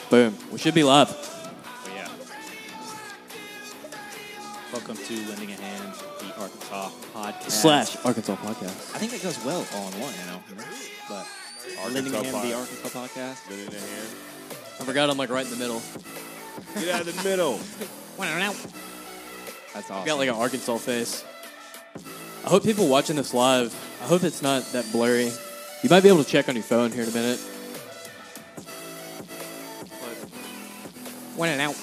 Boom. We should be live. But yeah. Welcome to Lending a Hand, the Arkansas podcast. / Arkansas podcast. I think that goes well all in one, But Lending a Hand, the Arkansas podcast. Lending a hand. I forgot I'm like right in the middle. Get out of the middle. That's awesome. I got like an Arkansas face. I hope people watching this live, I hope it's not that blurry. You might be able to check on your phone here in a minute. Went out.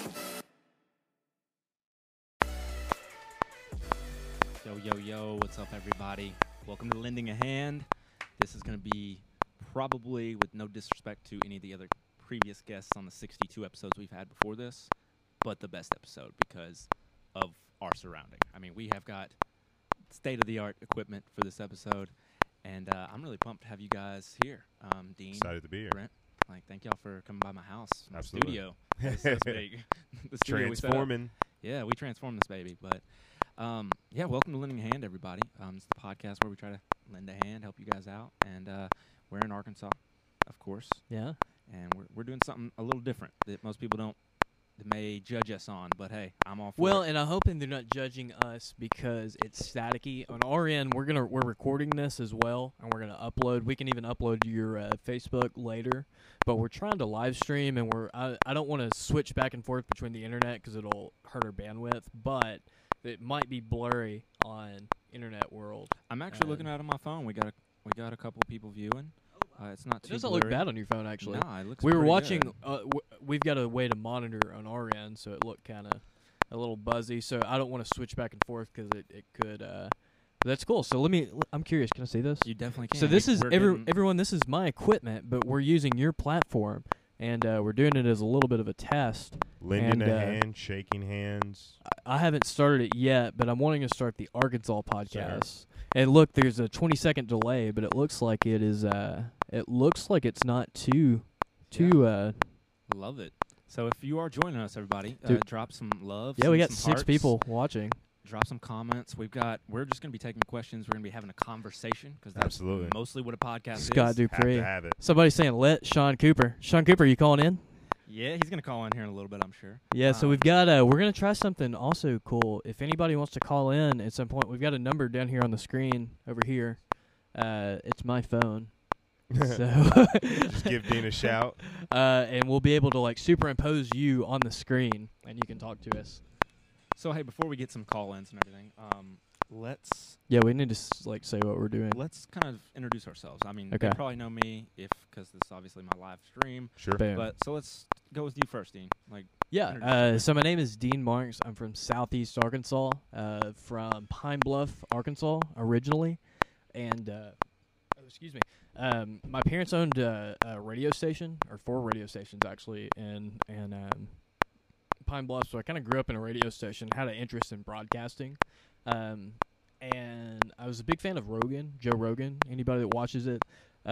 Yo, what's up, everybody? Welcome to Lending a Hand. This is going to be probably, with no disrespect to any of the other previous guests on the 62 episodes we've had before this, but the best episode because of our surrounding. I mean, we have got state-of-the-art equipment for this episode, and I'm really pumped to have you guys here. Dean, Excited to be here. Brent, thank y'all for coming by my house, my Absolutely. studio. It's so big. The studio we set up. Transforming. Yeah, we transformed this baby. But, yeah, welcome to Lending a Hand, everybody. It's the podcast where we try to lend a hand, help you guys out. And we're in Arkansas, of course. Yeah. And we're doing something a little different that most people may judge us on. But, hey, I'm all for Well, it. and I'm hoping they're not judging us because it's staticky. On our end, we're recording this as well, and we're gonna upload. We can even upload to your Facebook later. But we're trying to live stream, and I don't want to switch back and forth between the internet because it'll hurt our bandwidth. But it might be blurry on internet world. I'm actually looking at it on my phone. We got a couple people viewing. It's not It too doesn't blurry. look bad on your phone, actually. No, it looks We were pretty watching. good. We've got a way to monitor on our end, so it looked kind of a little buzzy. So I don't want to switch back and forth because it could. But that's cool. So I'm curious. Can I see this? You definitely can. So this is We're getting- everyone. This is my equipment, but we're using your platform, and we're doing it as a little bit of a test. Lending And, a hand, shaking hands. I haven't started it yet, but I'm wanting to start the Arkansas podcast. And look, there's a 20-second delay, but it looks like it is. It looks like it's not too. Love it. So if you are joining us, everybody, Dude. drop some love. Yeah, we got some 6 hearts. people watching. Drop some comments. We're just going to be taking questions. We're going to be having a conversation because that's Absolutely. mostly what a podcast Scott is. Dupree. Have to have it. Somebody's saying let Sean Cooper. Sean Cooper, you calling in? Yeah, he's going to call in here in a little bit, I'm sure. Yeah, so we've got we're gonna try something also cool. If anybody wants to call in at some point, we've got a number down here on the screen over here. It's my phone. So Just give Dean a shout. and we'll be able to like superimpose you on the screen and you can talk to us. So, hey, before we get some call-ins and everything, let's Yeah, we need to say what we're doing. kind of introduce ourselves. I mean, Okay. they probably know me because this is obviously my live stream. Sure. Boom. But so let's go with you first, Dean. Yeah, introduce so my name is Dean Marks. I'm from Southeast Arkansas, from Pine Bluff, Arkansas, originally. And, excuse me, my parents owned a radio station, or 4 radio stations, actually, in Pine Bluff. So I kind of grew up in a radio station, had an interest in broadcasting. And I was a big fan of Rogan, Joe Rogan, anybody that watches it.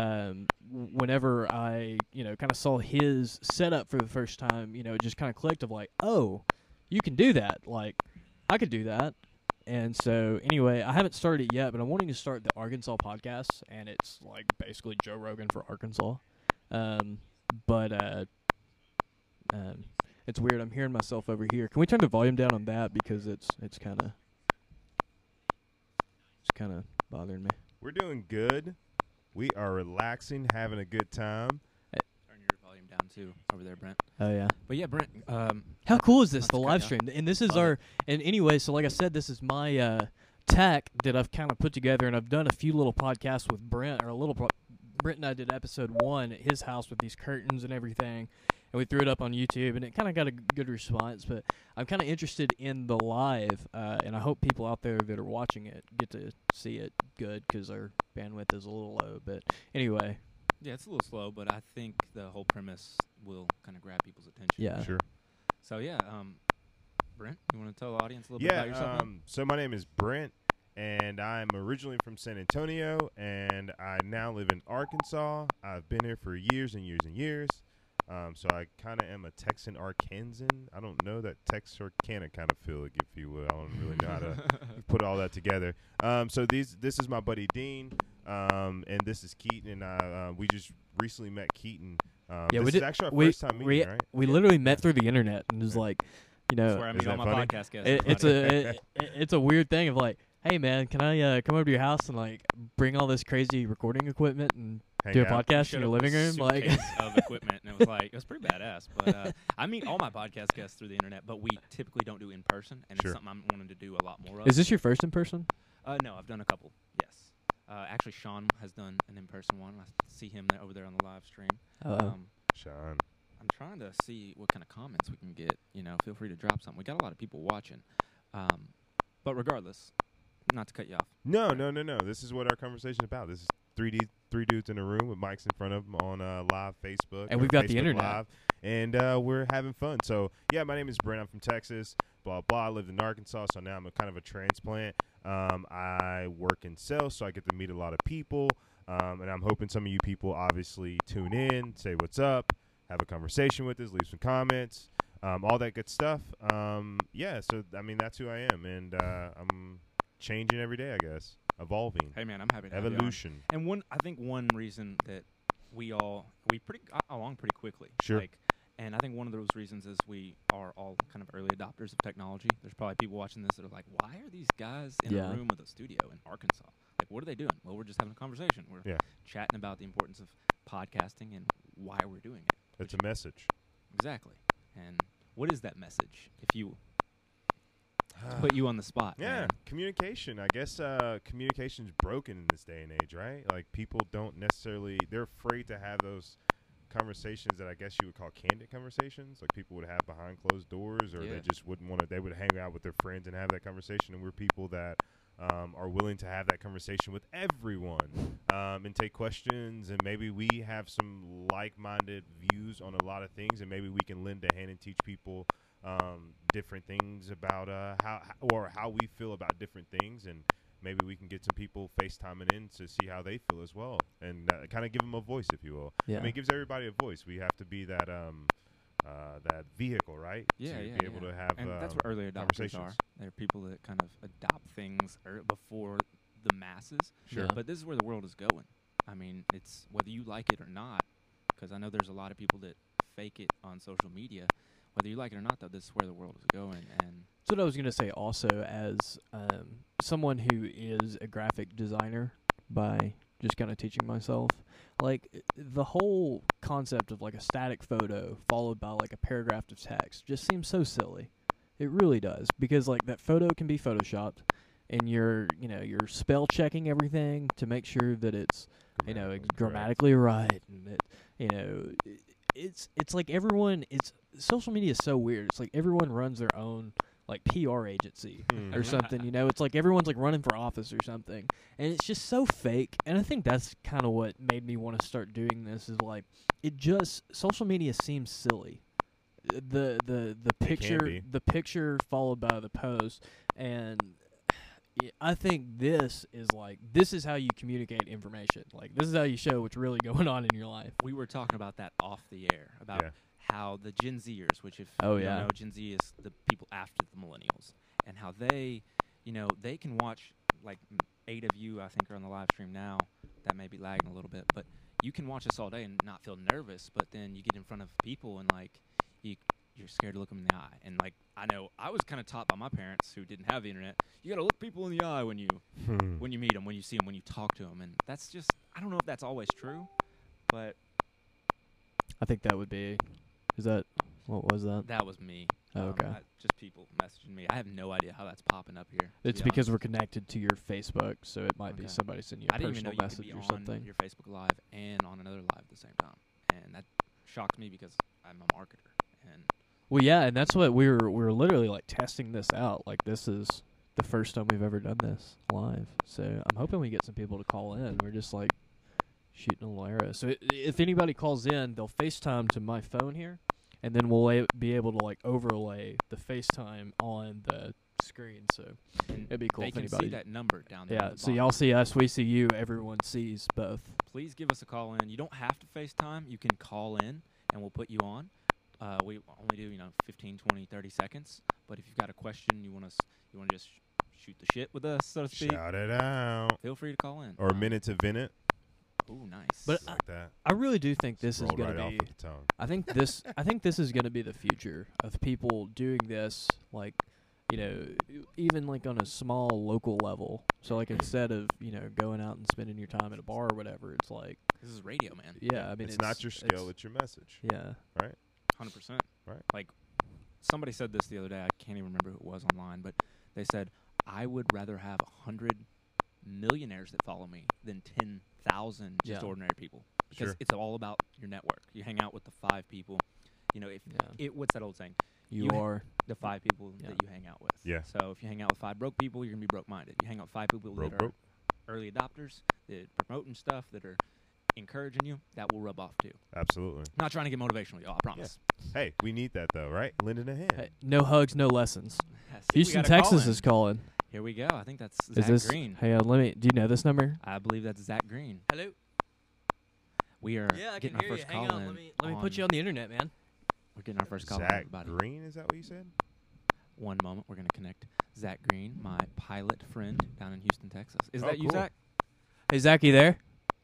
Whenever I, kind of saw his setup for the first time, it just kind of clicked of like, oh, you can do that. Like, I could do that. And so, anyway, I haven't started it yet, but I'm wanting to start the Arkansas podcast, and it's like basically Joe Rogan for Arkansas. It's weird. I'm hearing myself over here. Can we turn the volume down on that because it's kind of bothering me. We're doing good. We are relaxing, having a good time. Turn your volume down, too, over there, Brent. Oh yeah. But, yeah, Brent. How cool is this? Let's The cut live out. stream, and this is Love our. it. And anyway, so like I said, this is my tech that I've kind of put together, and I've done a few little podcasts with Brent, Brent and I did episode 1 at his house with these curtains and everything, and we threw it up on YouTube, and it kind of got a good response. But I'm kind of interested in the live, and I hope people out there that are watching it get to see it good because our bandwidth is a little low. But anyway, Yeah, it's a little slow, but I think the whole premise will kind of grab people's attention. yeah. Sure. So, yeah, Brent, you want to tell the audience a little bit about yourself? So my name is Brent, and I'm originally from San Antonio, and I now live in Arkansas. I've been here for years and years and years. So I kind of am a Texan Arkansan. I don't know that Texarkana kind of feel, if you will. I don't really know how to put all that together. So this is my buddy Dean, and this is Keaton, and we just recently met Keaton Yeah, this is actually our first time meeting, right? We literally met through the internet, and it was like, you That's know, where I is meet all that my funny? podcast guests. it's a weird thing of like, hey man, can I come over to your house and like bring all this crazy recording equipment and Hang do a out. podcast Showed in your up with living a room? Like, suitcase of equipment, and it was pretty badass. But I meet all my podcast guests through the internet, but we typically don't do in person, and Sure. it's something I'm wanting to do a lot more of. is this your first in person? No, I've done a couple. Yes. Actually, Sean has done an in-person one. I see him over there on the live stream. Sean. I'm trying to see what kind of comments we can get. Feel free to drop something. We got a lot of people watching. But regardless, not to cut you off. No. This is what our conversation is about. This is three dudes in a room with mics in front of them on live Facebook. And or we've got the Facebook internet. Live, and we're having fun. So, yeah, my name is Brent. I'm from Texas, blah, blah. I lived in Arkansas, so now I'm a kind of a transplant. I work in sales, so I get to meet a lot of people, and I'm hoping some of you people obviously tune in, say what's up, have a conversation with us, leave some comments, all that good stuff. Yeah, so, I mean, that's who I am, and I'm changing every day, I guess, evolving, Hey, man, I'm happy to have you on. evolution. And I think one reason that we pretty got along pretty quickly. Sure. And I think one of those reasons is we are all kind of early adopters of technology. There's probably people watching this that are like, why are these guys in a room with a studio in Arkansas? Like, what are they doing? Well, we're just having a conversation. We're chatting about the importance of podcasting and why we're doing it. It's a message. Exactly. And what is that message? If you put you on the spot. Yeah, man. communication. I guess communication's broken in this day and age, right? Like, people don't necessarily, they're afraid to have those conversations that I guess you would call candid conversations, like people would have behind closed doors, or Yeah. they just wouldn't want to, they would hang out with their friends and have that conversation, and we're people that are willing to have that conversation with everyone, and take questions, and maybe we have some like-minded views on a lot of things, and maybe we can lend a hand and teach people different things about how we feel about different things, and maybe we can get some people FaceTiming in to see how they feel as well, and kind of give them a voice, if you will. Yeah. I mean, it gives everybody a voice. We have to be that that vehicle, right? Yeah, to yeah, be able to have and that's what early adopters conversations. are. They're people that kind of adopt things before the masses. Sure. But this is where the world is going. I mean, it's whether you like it or not, because I know there's a lot of people that fake it on social media. Whether you like it or not, though, this is where the world is going. And That's what I was going to say also, as someone who is a graphic designer by just kind of teaching myself. Like, the whole concept of, like, a static photo followed by, like, a paragraph of text just seems so silly. It really does. Because, like, that photo can be photoshopped, and you're spell checking everything to make sure that it's, grammatically right. And that, it's like everyone, social media is so weird. It's like everyone runs their own, like, PR agency or something, It's like everyone's, like, running for office or something. And it's just so fake. And I think that's kind of what made me want to start doing this is, like, social media seems silly. The picture followed by the post. And I think this is how you communicate information. Like, this is how you show what's really going on in your life. we were talking about that off the air, about how the Gen Zers, which if you don't know, Gen Z is the people after the millennials, and how they can watch, like 8 of you, I think, are on the live stream now. That may be lagging a little bit, but you can watch us all day and not feel nervous, but then you get in front of people and, like, you're scared to look them in the eye. And, like, I know I was kind of taught by my parents who didn't have the internet, you got to look people in the eye when you meet them, when you see them, when you talk to them. And that's just, I don't know if that's always true, but I think that would be. What was that? that was me. Oh, okay. Just people messaging me. I have no idea how that's popping up here. It's because we're connected to your Facebook, so it might be Okay. somebody sending you I a didn't even know personal you could message be or on something. your Facebook Live and on another live at the same time, and that shocked me because I'm a marketer. And Well, yeah, and that's what we were literally, like, testing this out. Like, this is the first time we've ever done this live, so I'm hoping we get some people to call in. We're just, like, shooting a little arrow. So if anybody calls in, they'll FaceTime to my phone here, and then we'll be able to, like, overlay the FaceTime on the screen. So it'd be cool they if can anybody. see that number down there. Yeah, at the so bottom. y'all see us, we see you, everyone sees both. Please give us a call in. You don't have to FaceTime. You can call in, and we'll put you on. We only do 15, 20, 30 seconds. But if you've got a question, you want to just shoot the shit with us, so to speak, Shout it out. feel free to call in. Or a minute to vent it. Ooh, nice. But like that. I really do think this is Rolled going right to be. off the tongue. I think this is going to be the future of people doing this, like, even like on a small local level. So like instead of going out and spending your time at a bar or whatever, it's like this is radio, man. I mean It's not your skill, it's your message. yeah. 100%. Right. Like, somebody said this the other day. I can't even remember who it was online, but they said, I would rather have 100 millionaires that follow me than 10,000 just Yeah. ordinary people. Because Sure. it's all about your network. You hang out with the 5 people. What's that old saying? You You- are The 5 people Yeah. that you hang out with. Yeah. So if you hang out with 5 broke people, you're going to be broke-minded. You hang out with 5 people that Broke. are early adopters, that are promoting stuff, that are encouraging you, that will rub off too. Absolutely. Not trying to get motivational, y'all, I promise. Hey, we need that though, right? Lend a hand. hey, no hugs, no lessons. See, we Houston, got a call Texas in. is calling. Here we go. I think that's Is Zach this Green. Hey, let me. Do you know this number? I believe that's Zach Green. Hello. We are getting our first call in. Let me put you on the internet, man. We're getting our first call in, Zach everybody. Green, is that what you said? One moment. We're going to connect Zach Green, my pilot friend down in Houston, Texas. Is Oh, that you, cool. Zach? Hey, Zach, you there?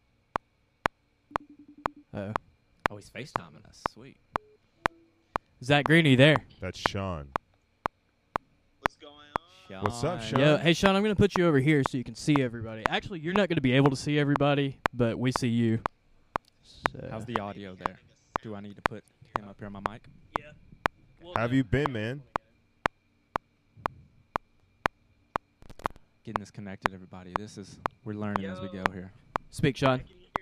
Oh, Oh, he's FaceTiming us. Sweet. Zach Green, are you there? That's Sean. What's going on? What's up, Sean? Sean? Yo, hey Sean, I'm gonna put you over here so you can see everybody. Actually, you're not gonna be able to see everybody, but we see you. So. How's the audio there? Do I need to put him up here on my mic? How have you been, man? Getting this connected, everybody. We're learning as we go here. Speak, Sean.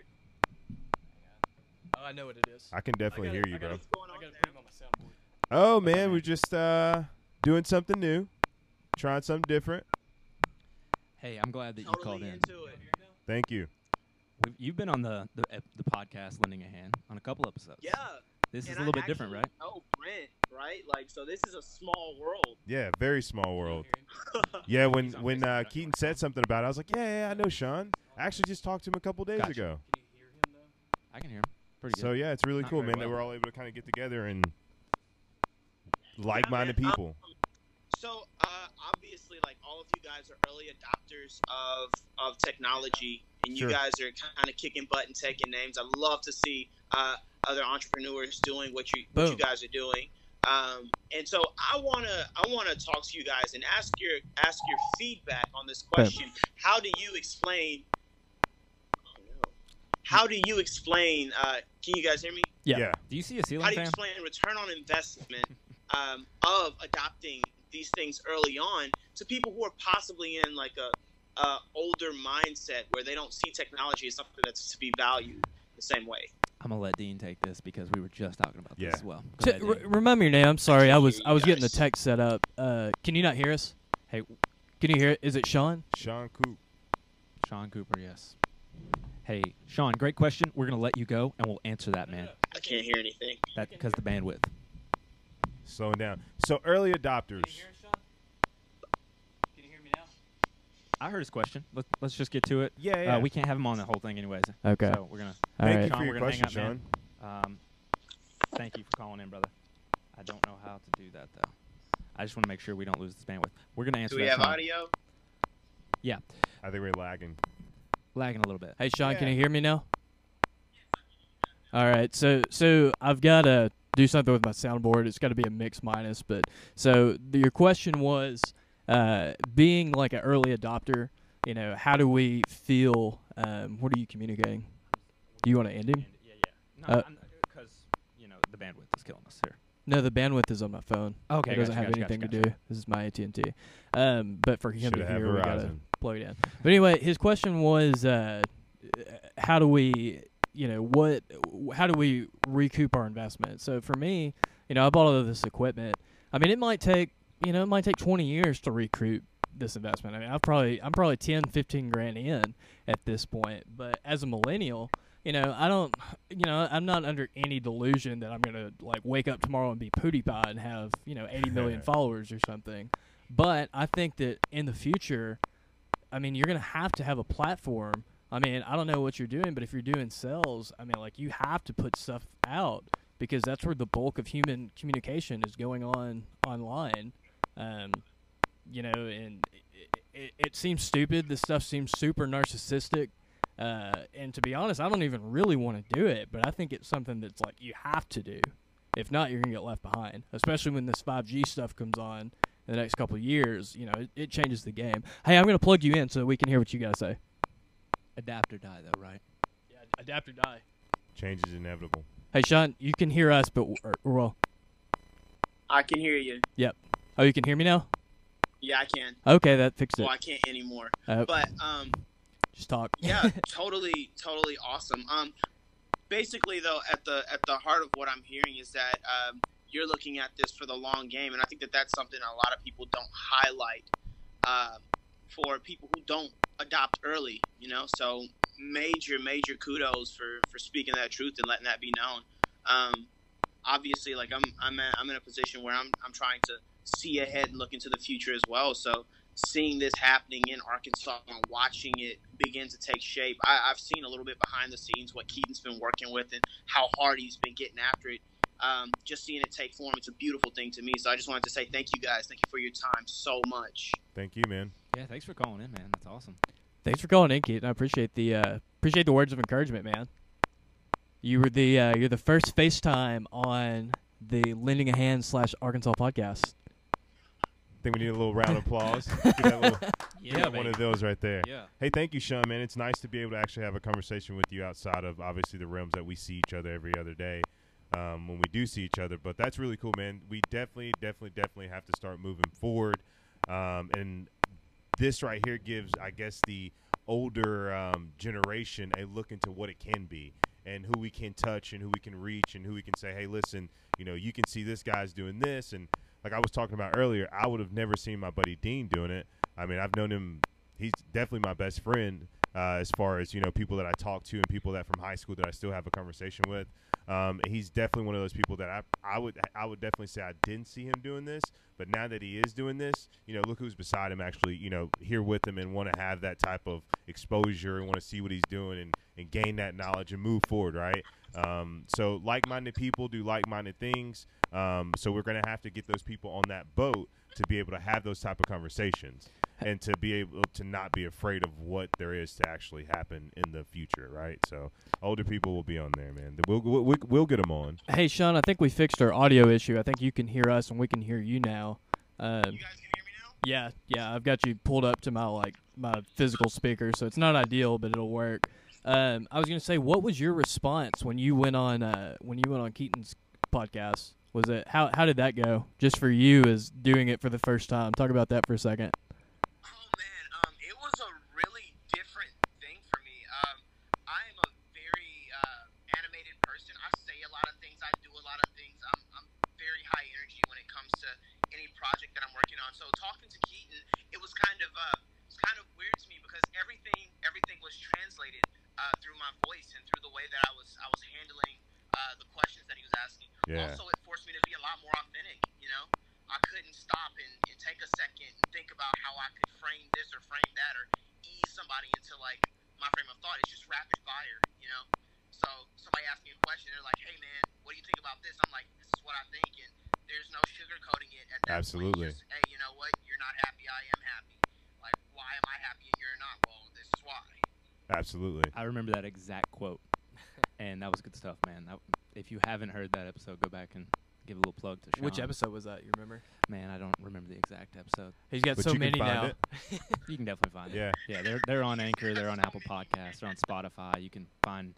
Oh, I know what it is. I can definitely hear you, bro. What's going on, him on my soundboard. Oh man, we're just doing something new, trying something different. Hey, I'm glad that you called Totally in. into it. Thank you. You've been on the podcast, lending a hand, on a couple episodes. Yeah. This is and a little I bit different, right? actually know Brent, right? Like, so this is a small world. Yeah, very small world. Yeah, when He's on when Facebook. Keaton said something about it, I was like, yeah, I know Sean. I actually just talked to him a couple days Gotcha. ago. I can hear him. Pretty good. So yeah, it's really Not cool, very man, that well. we're all able to kind of get together and like-minded man. people. So, obviously, like, all of you guys are early adopters of technology, and Sure. you guys are kind of kicking butt and taking names. I love to see other entrepreneurs doing what you Boom. guys are doing. And so I wanna talk to you guys and ask your feedback on this question. How do you explain? Oh, no. How do you explain? Can you guys hear me? Yeah. Do you see a How ceiling do you fan? explain return on investment of adopting these things early on to people who are possibly in like a older mindset where they don't see technology as something that's to be valued the same way? I'm gonna let Dean take this because we were just talking about Yeah. this as well. Go ahead, Dean. Remember your name. I'm sorry. I was hear you getting the guys. text set up. Can you not hear us? Hey, Can you hear it? Is it Sean? Sean Coop. Sean Cooper, yes. Hey, Sean, great question. We're gonna let you go, and we'll answer that, man. I can't hear anything. That because the bandwidth. Slowing down. So early adopters. Sean? Can you hear me now? I heard his question. Let's just get to it. Yeah, yeah. We can't have him on the whole thing anyways. Okay. So we're gonna. All Thank right. you Sean, for your we're gonna hang question, up, Sean. man. Thank you for calling in, brother. I don't know how to do that though. I just want to make sure we don't lose this bandwidth. We're gonna answer Do we that. have Sean. audio? Yeah, I think we're lagging. lagging a little bit. Hey, Sean, can Yeah. you hear me now? All right. So I've got to do something with my soundboard. It's got to be a mix minus. But so your question was, being like an early adopter, how do we feel? What are you communicating? Do you want to end him? Yeah. No, Uh, because the bandwidth is killing us here. No, the bandwidth is on my phone. Okay, It doesn't have anything to do. This is my AT&T. But for him Shoulda to had hear, we got to Verizon. plug it in. But anyway, his question was, how do we, how do we recoup our investment? So for me, I bought all of this equipment. I mean, it might take 20 years to recoup this investment. I mean, I'm probably 10, 15 grand in at this point. But as a millennial, I don't, I'm not under any delusion that I'm going to like wake up tomorrow and be PewDiePie and have, 80 million followers or something. But I think that in the future, I mean, you're going to have a platform. I mean, I don't know what you're doing, but if you're doing sales, I mean, like you have to put stuff out because that's where the bulk of human communication is going on online. And it seems stupid. This stuff seems super narcissistic. And to be honest, I don't even really want to do it, but I think it's something that's like you have to do. If not, you're gonna get left behind. Especially when this 5G stuff comes on in the next couple of years. You know, it changes the game. Hey, I'm gonna plug you in so we can hear what you guys say. Adapt or die, though, right? Yeah, adapt or die. Change is inevitable. Hey, Sean, you can hear us, but well, I can hear you. oh, you can hear me now. Yeah, I can. Okay, that fixed it. Well, I can't anymore. Uh, But just talk. yeah, totally awesome. Basically though, at the heart of what I'm hearing is that you're looking at this for the long game, and I think that that's something a lot of people don't highlight for people who don't adopt early. You know, so major kudos for speaking that truth and letting that be known. Obviously, like I'm in a position where I'm trying to see ahead and look into the future as well. So seeing this happening in Arkansas and watching it begin to take shape, I've seen a little bit behind the scenes what Keaton's been working with and how hard he's been getting after it. Just seeing it take form, it's a beautiful thing to me. So I just wanted to say thank you guys. Thank you for your time so much. Thank you, man. Yeah, thanks for calling in, man. That's awesome. Thanks for calling in, Keaton. I appreciate the words of encouragement, man. You were you're the first FaceTime on the Lending a Hand / Arkansas podcast. I think we need a little round of applause. Give that little, Yeah, one of those right there. Yeah. Hey, thank you, Sean, man. It's nice to be able to actually have a conversation with you outside of, obviously, the realms that we see each other every other day when we do see each other. But that's really cool, man. We definitely have to start moving forward. And this right here gives, I guess, the older generation a look into what it can be and who we can touch and who we can reach and who we can say, hey, listen, you know, you can see this guy's doing this. And like I was talking about earlier, I would have never seen my buddy Dean doing it. I mean, I've known him. He's definitely my best friend as far as, you know, people that I talk to and people that from high school that I still have a conversation with. He's definitely one of those people that I would definitely say I didn't see him doing this. But now that he is doing this, you know, look who's beside him actually, you know, here with him and want to have that type of exposure and want to see what he's doing and gain that knowledge and move forward, right? So like-minded people do like-minded things. So we're going to have to get those people on that boat to be able to have those type of conversations and to be able to not be afraid of what there is to actually happen in the future, right? So older people will be on there, man. We'll get them on. Hey, Sean, I think we fixed our audio issue. I think you can hear us and we can hear you now. You guys can hear me now? Yeah, I've got you pulled up to my physical speaker, so it's not ideal, but it'll work. I was gonna say, what was your response when you went on Keaton's podcast? Was it how did that go? Just for you as doing it for the first time. Talk about that for a second. Oh man, it was a really different thing for me. I am a very animated person. I say a lot of things. I do a lot of things. I'm very high energy when it comes to any project that I'm working on. So talking to Keaton, it was kind of weird to me because everything was translated through my voice and through the way that I was handling the questions that he was asking. Yeah. Also, it forced me to be a lot more authentic. You know, I couldn't stop and take a second and think about how I could frame this or frame that or ease somebody into like my frame of thought. It's just rapid fire. You know, so somebody asked me a question, they're like, "Hey man, what do you think about this?" I'm like, "This is what I think," and there's no sugarcoating it at that Absolutely. point. Just, hey, you know what? You're not happy. I am happy. Like, why am I happy and you're not? Well, this is why. Absolutely. I remember that exact quote, and that was good stuff, man. If you haven't heard that episode, go back and give a little plug to Sean. Which episode was that? You remember? Man, I don't remember the exact episode. He's got But so you can many find now. it. You can definitely find it. Yeah. They're on Anchor, they're on Apple Podcasts, they're on Spotify. You can find,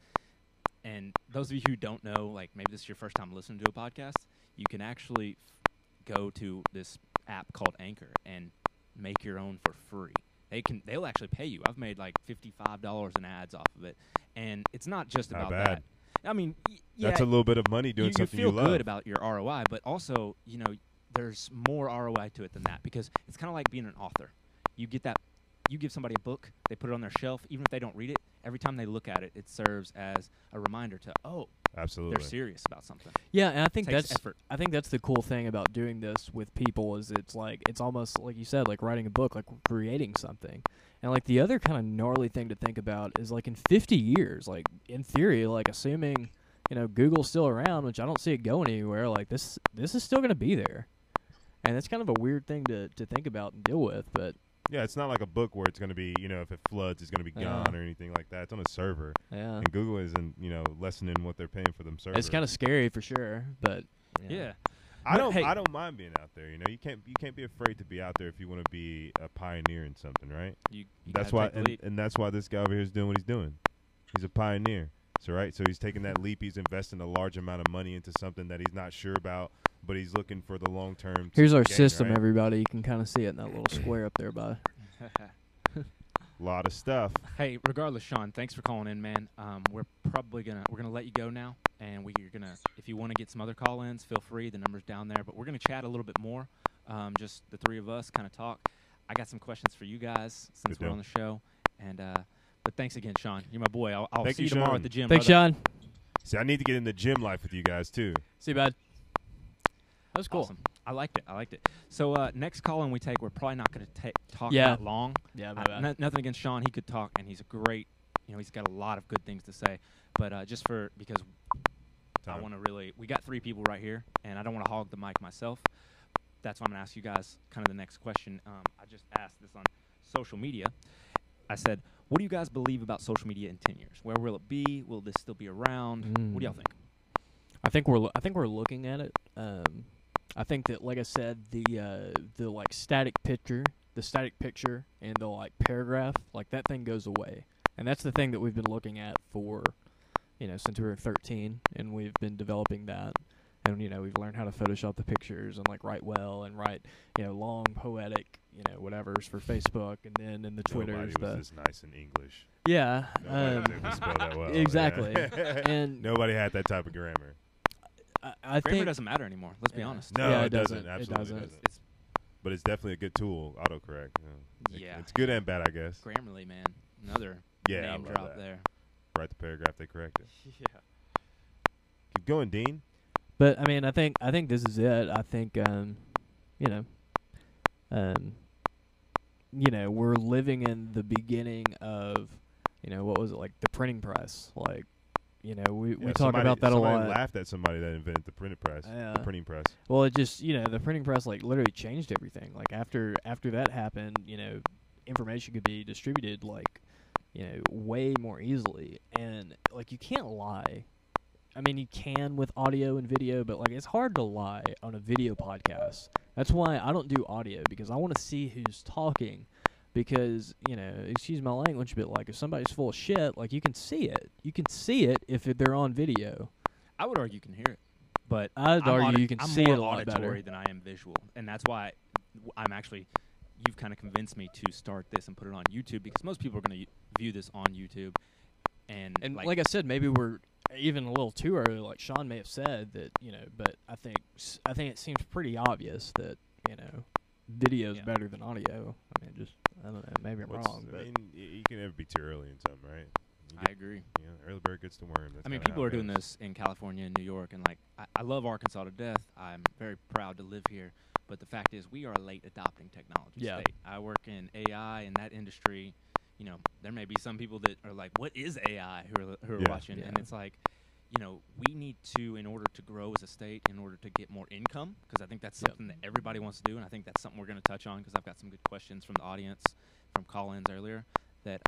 and those of you who don't know, like maybe this is your first time listening to a podcast, you can actually go to this app called Anchor and make your own for free. They'll actually pay you. I've made like $55 in ads off of it, and it's not just Not about bad. that. I mean, yeah, That's a little bit of money doing you something feel you love. good about your ROI, but also, you know, there's more ROI to it than that because it's kind of like being an author. You give somebody a book, they put it on their shelf, even if they don't read it, every time they look at it, it serves as a reminder to, oh, Absolutely. they're serious about something. Yeah, and I think Takes that's effort. I think that's the cool thing about doing this with people is it's almost like you said, like writing a book, like creating something. And like the other kind of gnarly thing to think about is like in 50 years, like in theory, like assuming, you know, Google's still around, which I don't see it going anywhere, like this is still going to be there. And that's kind of a weird thing to think about and deal with, but Yeah, it's not like a book where it's going to be, if it floods, it's going to be Yeah. gone or anything like that. It's on a server. Yeah. And Google isn't, lessening what they're paying for them servers. It's kind of scary for sure, but Yeah. I But, hey- don't mind being out there. You can't be afraid to be out there if you want to be a pioneer in something, right? You That's gotta why, take the leap. and that's why this guy over here is doing what he's doing. He's a pioneer. So he's taking that leap. He's investing a large amount of money into something that he's not sure about, but he's looking for the long term. here's our gain, system, right? everybody. You can kind of see it in that little square up there by. Lot of stuff. Hey, regardless, Sean, thanks for calling in, man. We're gonna let you go now, and if you want to get some other call-ins, feel free. The number's down there, but we're gonna chat a little bit more. Just the three of us, kind of talk. I got some questions for you guys since Good we're deal. on the show, and but thanks again, Sean. You're my boy. I'll Thank see you, you tomorrow Sean. at the gym. Thanks, brother. Sean. See, I need to get in the gym life with you guys too. See you, bud. That was cool. Awesome. I liked it. So next call-in we take, we're probably not gonna talk Yeah. that long. Yeah, my bad. Nothing against Sean. He could talk, and he's a great. He's got a lot of good things to say. But because I Time. want to really, we got three people right here, and I don't want to hog the mic myself. That's why I'm going to ask you guys kind of the next question. I just asked this on social media. I said, what do you guys believe about social media in 10 years? Where will it be? Will this still be around? What do y'all think? I think we're looking at it. I think that, like I said, the like static picture, and the like paragraph, like that thing goes away, and that's the thing that we've been looking at for, since we were 13, and we've been developing that, and we've learned how to Photoshop the pictures and like write well and write long poetic whatevers for Facebook, and then in the Twitters, Nobody was this nice in English. yeah, Nobody was able to spell that well. exactly, Yeah. and Nobody had that type of grammar. I Grammar think doesn't matter anymore. Let's be Yeah. honest. No, Yeah, it it doesn't. doesn't. It Absolutely doesn't. doesn't. It's But it's definitely a good tool, autocorrect. Yeah. It's good and bad, I guess. Grammarly, man. Another Yeah, I name love drop that. there. Write the paragraph they corrected. Yeah. Keep going, Dean. But I mean, I think this is it. I think we're living in the beginning of what was it, like the printing press. Like we Yeah, talk about that a somebody lot. laughed at somebody that invented the printing press. Yeah. The printing press. Well, it just the printing press like literally changed everything. Like after that happened, information could be distributed like way more easily, and like you can't lie. I mean, you can with audio and video, but like it's hard to lie on a video podcast. That's why I don't do audio, because I want to see who's talking. Because excuse my language, but like if somebody's full of shit, like you can see it. You can see it if they're on video. I would argue you can hear it, but I'd I'm argue audi- you can I'm see more it a lot auditory better. than I am visual, and that's why I'm actually. You've kind of convinced me to start this and put it on YouTube, because most people are going to view this on YouTube, and like I said, maybe we're even a little too early. Like Sean may have said that, but I think it seems pretty obvious that video's Yeah. better than audio. I mean, I don't know. Maybe I'm wrong, I but mean, you can never be too early in something, right? You I get- agree. early bird gets the worm. That's I mean, kinda people how are it doing goes. this in California and New York, and I love Arkansas to death. I'm very proud to live here, but the fact is, we are a late adopting technology Yeah. state. I work in AI in that industry. There may be some people that are like, "What is AI?" who are Yeah. watching, Yeah. and it's like, we need to, in order to grow as a state, in order to get more income, because I think that's Yep. something that everybody wants to do, and I think that's something we're going to touch on, because I've got some good questions from the audience, from call-ins earlier, that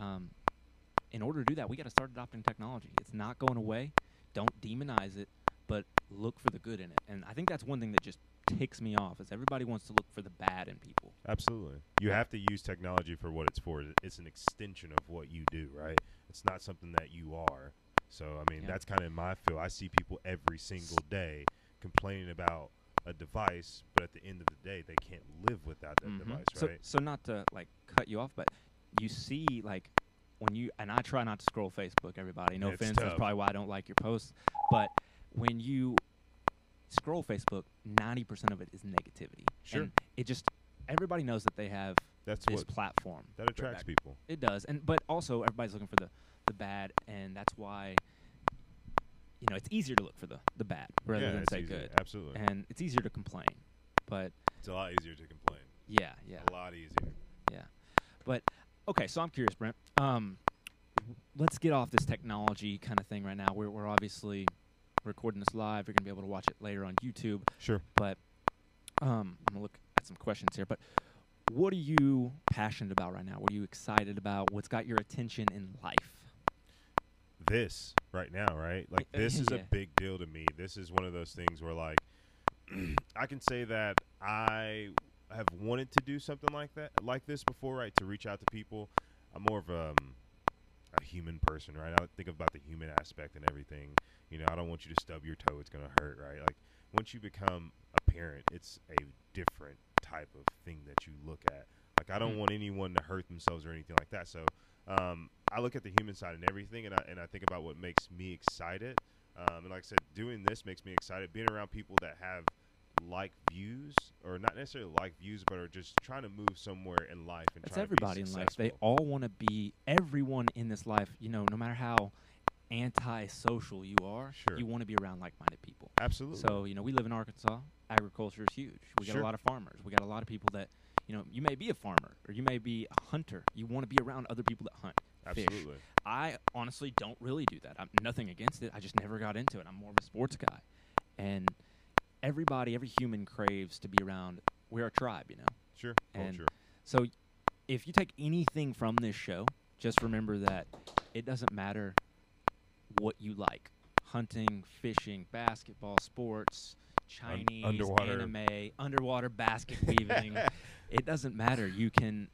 in order to do that, we got to start adopting technology. It's not going away. Don't demonize it, but look for the good in it. And I think that's one thing that just ticks me off, is everybody wants to look for the bad in people. Absolutely. You have to use technology for what it's for. It's an extension of what you do, right? It's not something that you are. So, I mean, Yeah. that's kind of my feel. I see people every single day complaining about a device, but at the end of the day, they can't live without that Mhm. device, So, right? so not to cut you off, but you see when you, and I try not to scroll Facebook, everybody. No It's offense, tough. that's probably why I don't like your posts. But when you scroll Facebook, 90% of it is negativity. Sure. And it just, everybody knows that they have That's this what platform. that attracts people. It does, but also everybody's looking for the bad, and that's why it's easier to look for the bad rather Yeah, than it's say easier. good, Absolutely. and it's easier to complain. But It's a lot easier to complain. yeah, A lot easier. but okay. So I'm curious, Brent. Let's get off this technology kind of thing right now. We're obviously recording this live. You're gonna be able to watch it later on YouTube. Sure. But I'm gonna look at some questions here. But what are you passionate about right now? What are you excited about? What's got your attention in life? This right now, right? Like, this is a Yeah. big deal to me. This is one of those things where, like, I can say that I have wanted to do something like this before, right? To reach out to people. I'm more of a human person, right? I think about the human aspect and everything. You know, I don't want you to stub your toe; it's gonna hurt, right? Like, once you become a parent, it's a different type of thing that you look at. Like, I don't want anyone to hurt themselves or anything like that. So, I look at the human side and everything, and I think about what makes me excited. And like I said, doing this makes me excited. Being around people that have like views, or not necessarily like views, but are just trying to move somewhere in life. And That's trying everybody to be in life. They successful. all want to be, everyone in this life, you know, no matter how anti-social you are, Sure. you want to be around like-minded people. Absolutely. So, you know, we live in Arkansas. Agriculture is huge. We got Sure. a lot of farmers. We got a lot of people that, you know, you may be a farmer or you may be a hunter. You want to be around other people that hunt. Fish. Absolutely. I honestly don't really do that. I'm nothing against it. I just never got into it. I'm more of a sports guy. And every human craves to be around. We're a tribe, you know. Sure. And Culture. so if you take anything from this show, just remember that it doesn't matter what you like. Hunting, fishing, basketball, sports, Chinese, underwater. anime, underwater basket weaving. It doesn't matter. You can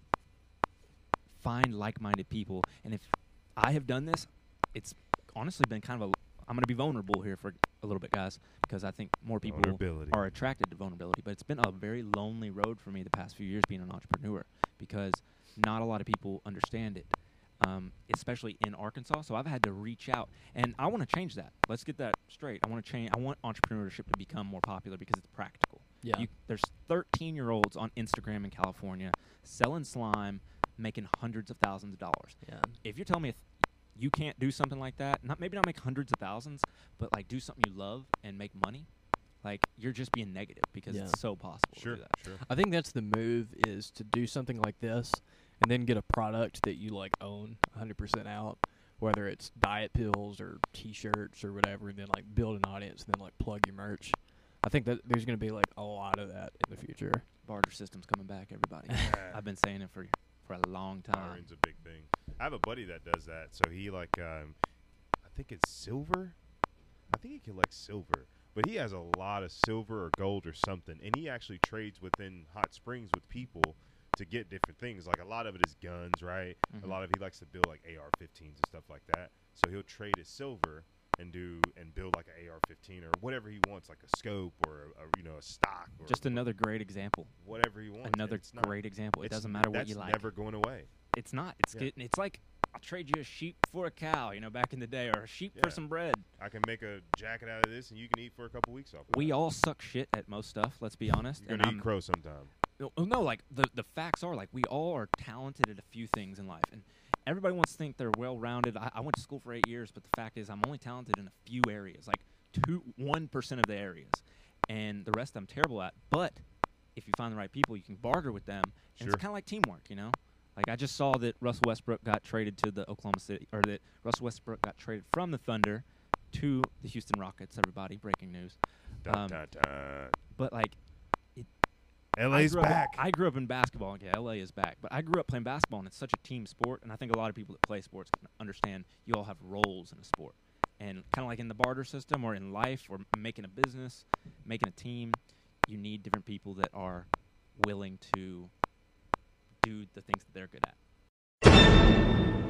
find like-minded people. And if I have done this, it's honestly been kind of I'm going to be vulnerable here for a little bit, guys, because I think more people Vulnerability. are attracted to vulnerability. But it's been a very lonely road for me the past few years being an entrepreneur because not a lot of people understand it, especially in Arkansas. So I've had to reach out, and I want to change that. Let's get that straight. I want to change. I want entrepreneurship to become more popular because it's practical. Yeah. There's 13-year-olds on Instagram in California selling slime, making hundreds of thousands of dollars. Yeah. If you're telling me you can't do something like that, maybe not make hundreds of thousands, but like do something you love and make money, like you're just being negative because Yeah. it's so possible Sure. to do that. Sure. I think that's the move, is to do something like this and then get a product that you like own 100% out, whether it's diet pills or T-shirts or whatever, and then like build an audience and then like plug your merch. I think that there's going to be like a lot of that in the future. Barter system's coming back, everybody. I've been saying it for a long time. Hiring's a big thing. I have a buddy that does that. So he I think it's silver. I think he can like silver, but he has a lot of silver or gold or something, and he actually trades within Hot Springs with people to get different things. Like, a lot of it is guns, right? Mhm. A lot of he likes to build like AR-15s and stuff like that. So he'll trade his silver and build like an AR-15 or whatever he wants, like a scope or a stock or Just another great example. whatever he wants. And Another it's not- great example. It it's- doesn't matter what that's you like. never going away. It's not. It's Yeah. getting. It's like I'll trade you a sheep for a cow, you know, back in the day, or a sheep Yeah. for some bread. I can make a jacket out of this, and you can eat for a couple weeks off of We that. all suck shit at most stuff. Let's be honest. You're and gonna I'm- eat crow sometime. No, like the facts are like we all are talented at a few things in life, and everybody wants to think they're well-rounded. I went to school for 8 years, but the fact is I'm only talented in a few areas, like 1% of the areas, and the rest I'm terrible at. But if you find the right people, you can barter with them, and Sure. it's kind of like teamwork, you know. Like I just saw that Russell Westbrook got traded to the Oklahoma City, or that Russell Westbrook got traded from the Thunder to the Houston Rockets. Everybody, breaking news. Dun, dun, dun. But like. LA's back. I grew up in basketball. Yeah, LA is back. But I grew up playing basketball, and it's such a team sport. And I think a lot of people that play sports can understand you all have roles in a sport. And kind of like in the barter system or in life or making a business, making a team, you need different people that are willing to do the things that they're good at.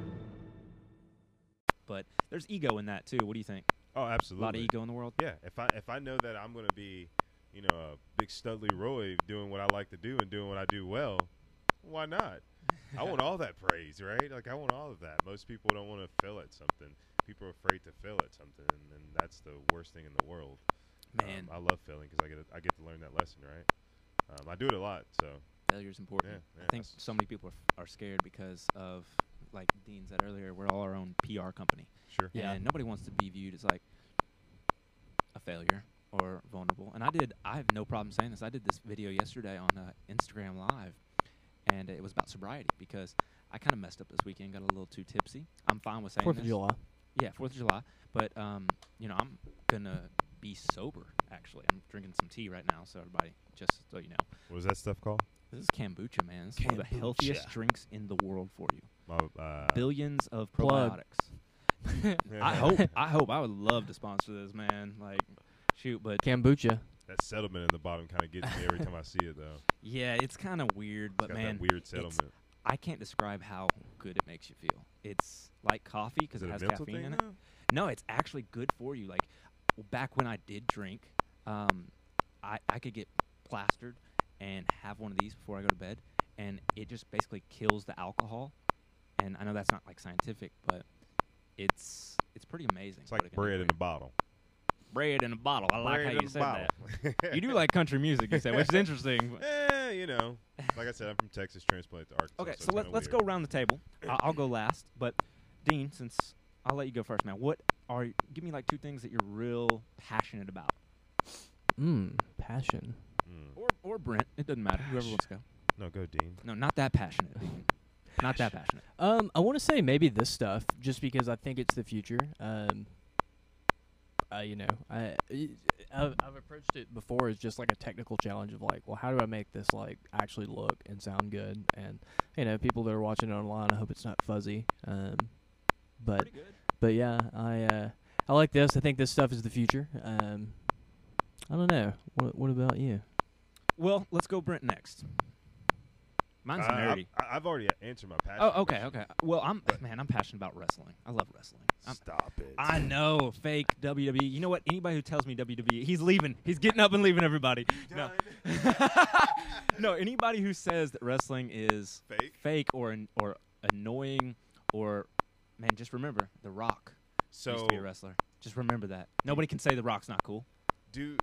But there's ego in that, too. What do you think? Oh, A absolutely. lot of ego in the world? Yeah, if I know that I'm gonna be, a big Studley Roy doing what I like to do and doing what I do well, why not? I want all that praise, right? Like, I want all of that. Most people don't want to fail at something. People are afraid to fail at something, and that's the worst thing in the world. Man, I love failing because I get to learn that lesson, right? I do it a lot, so failure is important. yeah, I think that's- so many people are scared because of, like Dean said earlier, we're all our own PR company. sure. Yeah. And nobody wants to be viewed as like a failure or vulnerable. And I have no problem saying this. I did this video yesterday on Instagram Live, and it was about sobriety because I kind of messed up this weekend, got a little too tipsy. I'm fine with saying 4th this. of July. Yeah, 4th of July. But, I'm going to be sober, actually. I'm drinking some tea right now, so everybody, just so you know. What is that stuff called? This is kombucha, man. This is one of the healthiest Kombucha. drinks in the world for you. Billions of Plug. probiotics. I hope. I would love to sponsor this, man. Like, shoot, but Kombucha. That settlement in the bottom kind of gets me every time I see it, though. yeah, it's kind of weird. But Got man, that weird settlement. I can't describe how good it makes you feel. It's like coffee because Is it it has a mental caffeine thing? in it. Though? No, it's actually good for you. Like back when I did drink, I could get plastered and have one of these before I go to bed, and it just basically kills the alcohol. And I know that's not like scientific, but it's pretty amazing. It's like what it can do bread for in you. a bottle. Bread in a bottle. I like Bread how in you a said bottle. that. You do like country music, you said, which is interesting. You know, like I said, I'm from Texas, transplanted to Arkansas. Okay, so so it's let's kinda go around the table. I'll go last, but Dean, since I'll let you go first, man. Give me like two things that you're real passionate about, Passion. weird. or Brent. It doesn't matter. Whoever wants to go. No, go, Dean. No, not that passionate, Dean. Not that passionate. I want to say maybe this stuff, just because I think it's the future. You know, I've approached it before as just like a technical challenge of like, well, how do I make this like actually look and sound good? And you know, people that are watching it online, I hope it's not fuzzy. But Pretty good. but yeah, I like this. I think this stuff is the future. I don't know. What about you? Well, let's go Brent next. Mine's nerdy. I've already answered my passion. Oh, okay, question. okay. Well, I'm But- passionate about wrestling. I love wrestling. Stop it. I know, fake WWE. You know what? Anybody who tells me WWE, he's leaving. He's getting up and leaving everybody. No. No, anybody who says that wrestling is Fake? or annoying or, man, just remember, The Rock used So to be a wrestler. Just remember that. Nobody can say The Rock's not cool. do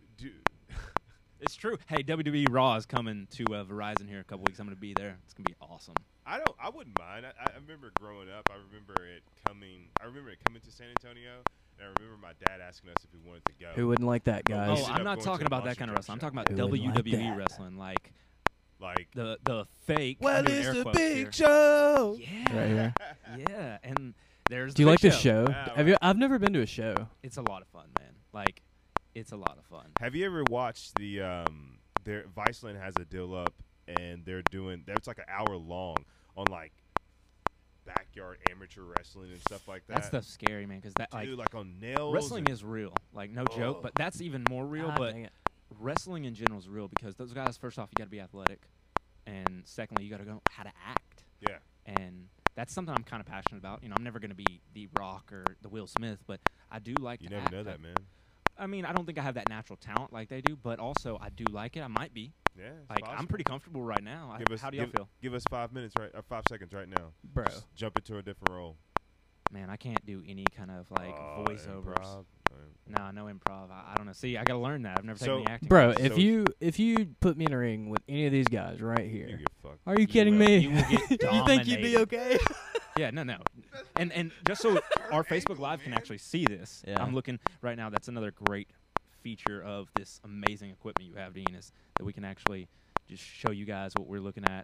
It's true. Hey, WWE Raw is coming to Verizon here in a couple weeks. I'm going to be there. It's going to be awesome. I wouldn't mind. I remember growing up. I remember it coming to San Antonio, and I remember my dad asking us if we wanted to go. Who wouldn't like that, Oh, guys? Oh, ended I'm up not going to talking the about that Monster kind of Truck wrestling. I'm show. talking about Who wouldn't like WWE that? wrestling, like Like the fake. well, I'm doing it's air the quotes big here. show. Yeah. Right here. Yeah, and there's Do you the like big this show? Yeah, Have you? I've never been to a show. It's a lot of fun, man. Like, it's a lot of fun. Have you ever watched the their Viceland has a deal up, and it's like an hour long on like backyard amateur wrestling and stuff like that. That stuff's scary, man, because that Dude, like on nails. wrestling and- is real. Like, no joke, Oh. but that's even more real. God But dang it. wrestling in general is real because those guys, first off, you got to be athletic, and secondly, you got to know how to act. Yeah. And that's something I'm kind of passionate about. You know, I'm never going to be the Rock or the Will Smith, but I do like You to never act. know that, man. I mean, I don't think I have that natural talent like they do, but also I do like it. I might be. Yeah. It's Like, I'm possible. pretty comfortable right now. How do y'all feel? Give us 5 minutes, right? Or 5 seconds right now. Bro. Just jump into a different role. Man, I can't do any kind of like voiceovers. Improv. Nah, no improv. I don't know. See, I got to learn that. I've never taken So- any acting. Bro, classes. if you put me in a ring with any of these guys right You here, get fucked. are you kidding will. me? You will get you think you'd be dominated. okay? Yeah, no. And just so our Facebook Live can actually see this, Yeah. I'm looking right now. That's another great feature of this amazing equipment you have, Dean, is that we can actually just show you guys what we're looking at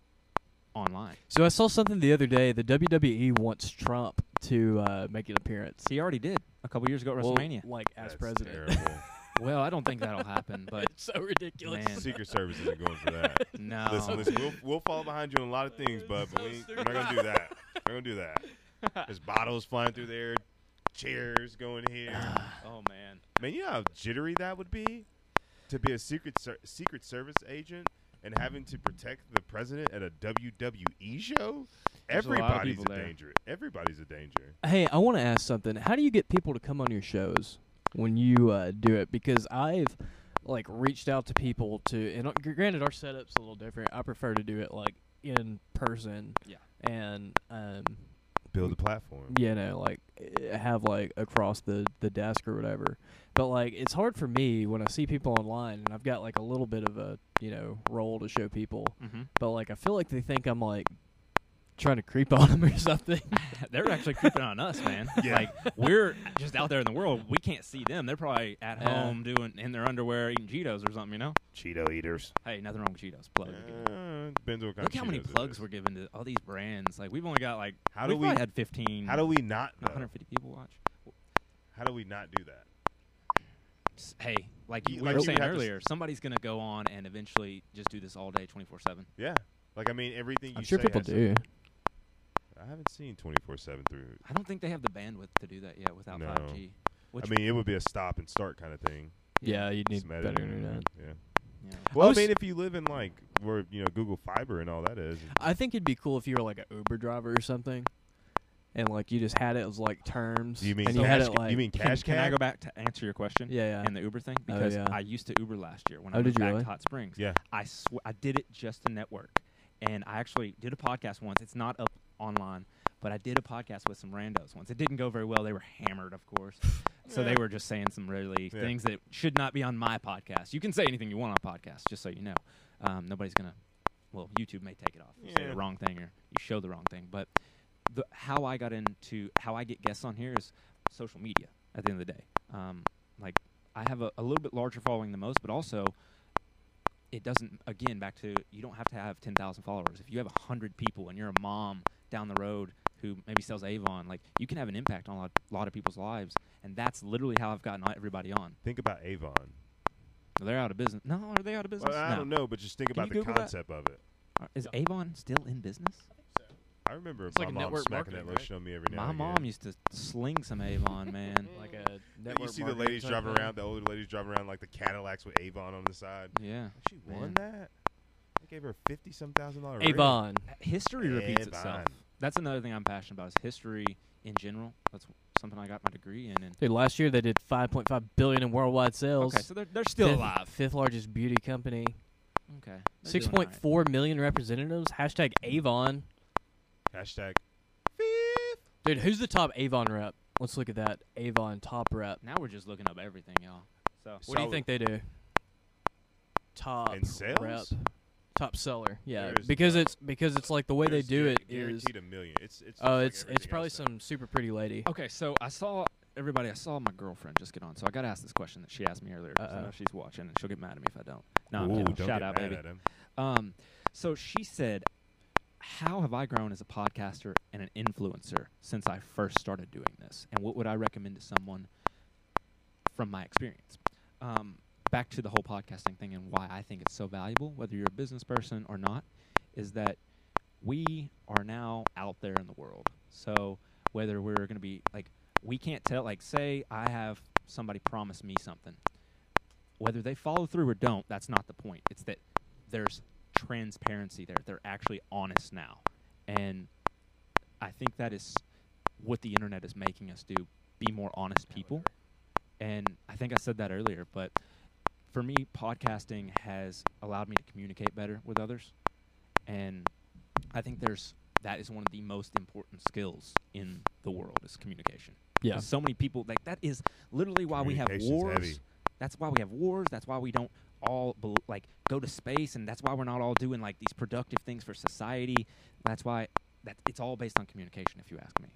online. So I saw something the other day. The WWE wants Trump to make an appearance. He already did a couple years ago at Well, WrestleMania. like as That's president. terrible. Well, I don't think that'll happen, but It's so ridiculous. Man. Secret Service isn't going for that. no. Listen, we'll follow behind you on a lot of things, bud, but we're not gonna do that. We're not gonna do that. There's bottles flying through there, chairs going here. Oh man. Man, you know how jittery that would be to be a Secret Service agent and having to protect the president at a WWE show. There's a lot of Everybody's people a there. danger. Everybody's a danger. Hey, I want to ask something. How do you get people to come on your shows when you do it? Because I've like reached out to people to, and granted our setup's a little different. I prefer to do it like in person. Yeah. And Build a platform. you know, like have like across the desk or whatever. But like it's hard for me when I see people online and I've got like a little bit of a, you know, role to show people. Mm-hmm. But like I feel like they think I'm like trying to creep on them or something. They're actually creeping on us, man. Yeah. Like, we're just out there in the world. We can't see them. They're probably at Yeah. home doing in their underwear eating Cheetos or something, you know? Cheeto eaters. Hey, nothing wrong with Cheetos. Plug. Depends what kind Look of how many Cheetos it plugs is. we're giving to all these brands. Like, we've only got like, How we do we? probably had 15, How do we not? Though? 150 people watch. How do we not do that? hey, like we like were you saying would have to earlier, somebody's going to go on and eventually just do this all day 24/7. Yeah. Like, I mean, everything you I'm sure say people has to- do. I haven't seen 24/7 through. I don't think they have the bandwidth to do that yet without No. 5G. Which, I mean, it would be a stop and start kind of thing. Yeah, you'd need Some better editing, internet. Yeah. yeah. Well, I was- mean, if you live in like where Google Fiber and all that is. I think it'd be cool if you were like an Uber driver or something, and like you just had it as like terms. Do you mean and you had cash? it like You mean cash? Can I cab? go back to answer your question? yeah. And the Uber thing, because yeah. I used to Uber last year when I Oh, moved did you back really? to Hot Springs. Yeah. I did it just to network, and I actually did a podcast once. It's not up online, but I did a podcast with some randos once. It didn't go very well. They were hammered, of course, so they were just saying some really things that should not be on my podcast. You can say anything you want on podcast, just so you know. Nobody's gonna. Well, YouTube may take it off. You say the wrong thing or you show the wrong thing, but how I get guests on here is social media. At the end of the day, like I have a little bit larger following than most, but also it doesn't. Again, back to you don't have to have 10,000 followers. If you have 100 people and you're a mom down the road who maybe sells Avon, like you can have an impact on a lot of people's lives, and that's literally how I've gotten everybody on. Think about Avon. They're out of business. No, are they out of business? Well, I No. don't know, but just think Can about you the Google that? concept of it. Is Avon still in business? I remember It's my like a mom network smacking marketing, that right? lotion on me every now My and mom again. used to sling some Avon, man. Like a You network. see the marketing ladies type driving thing. around, the older ladies driving around like the Cadillacs with Avon on the side. Yeah. She won Man. that. They gave her $50-some thousand. Avon. History repeats Avon. itself. That's another thing I'm passionate about is history in general. That's something I got my degree in. And Dude, last year they did 5.5 billion in worldwide sales. okay, so they're still Fifth- alive. Fifth largest beauty company. Okay. They're doing 6.4 million representatives. Hashtag Avon. Hashtag. Dude, who's the top Avon rep? Let's look at that. Avon top rep. all right. Now we're just looking up everything, y'all. So What do you So- think they do? Top In sales? rep. Top seller. Yeah, There's because no- it's like the way they There's do it is. guaranteed a million. It's just Oh, like it's everything probably else now. some super pretty lady. okay, so I saw my girlfriend just get on. So I got to ask this question that she asked me earlier. 'Cause I Uh-oh. know she's watching, and she'll get mad at me if I don't. No, I'm Ooh, kidding. don't Shout get out, mad baby. at him. So she said, how have I grown as a podcaster and an influencer since I first started doing this? And what would I recommend to someone from my experience? Back to the whole podcasting thing and why I think it's so valuable, whether you're a business person or not, is that we are now out there in the world. So whether we're going to be like, we can't tell, like, say I have somebody promise me something. Whether they follow through or don't, that's not the point. It's that there's transparency there. They're actually honest now. And I think that is what the internet is making us do, be more honest people. And I think I said that earlier, but for me, podcasting has allowed me to communicate better with others. And I think that is one of the most important skills in the world is communication. Yeah. 'Cause so many people, like, that is literally why we have Communication's wars. heavy. That's why we have wars. That's why we don't all go to space, and that's why we're not all doing like these productive things for society. That's why it's all based on communication, if you ask me.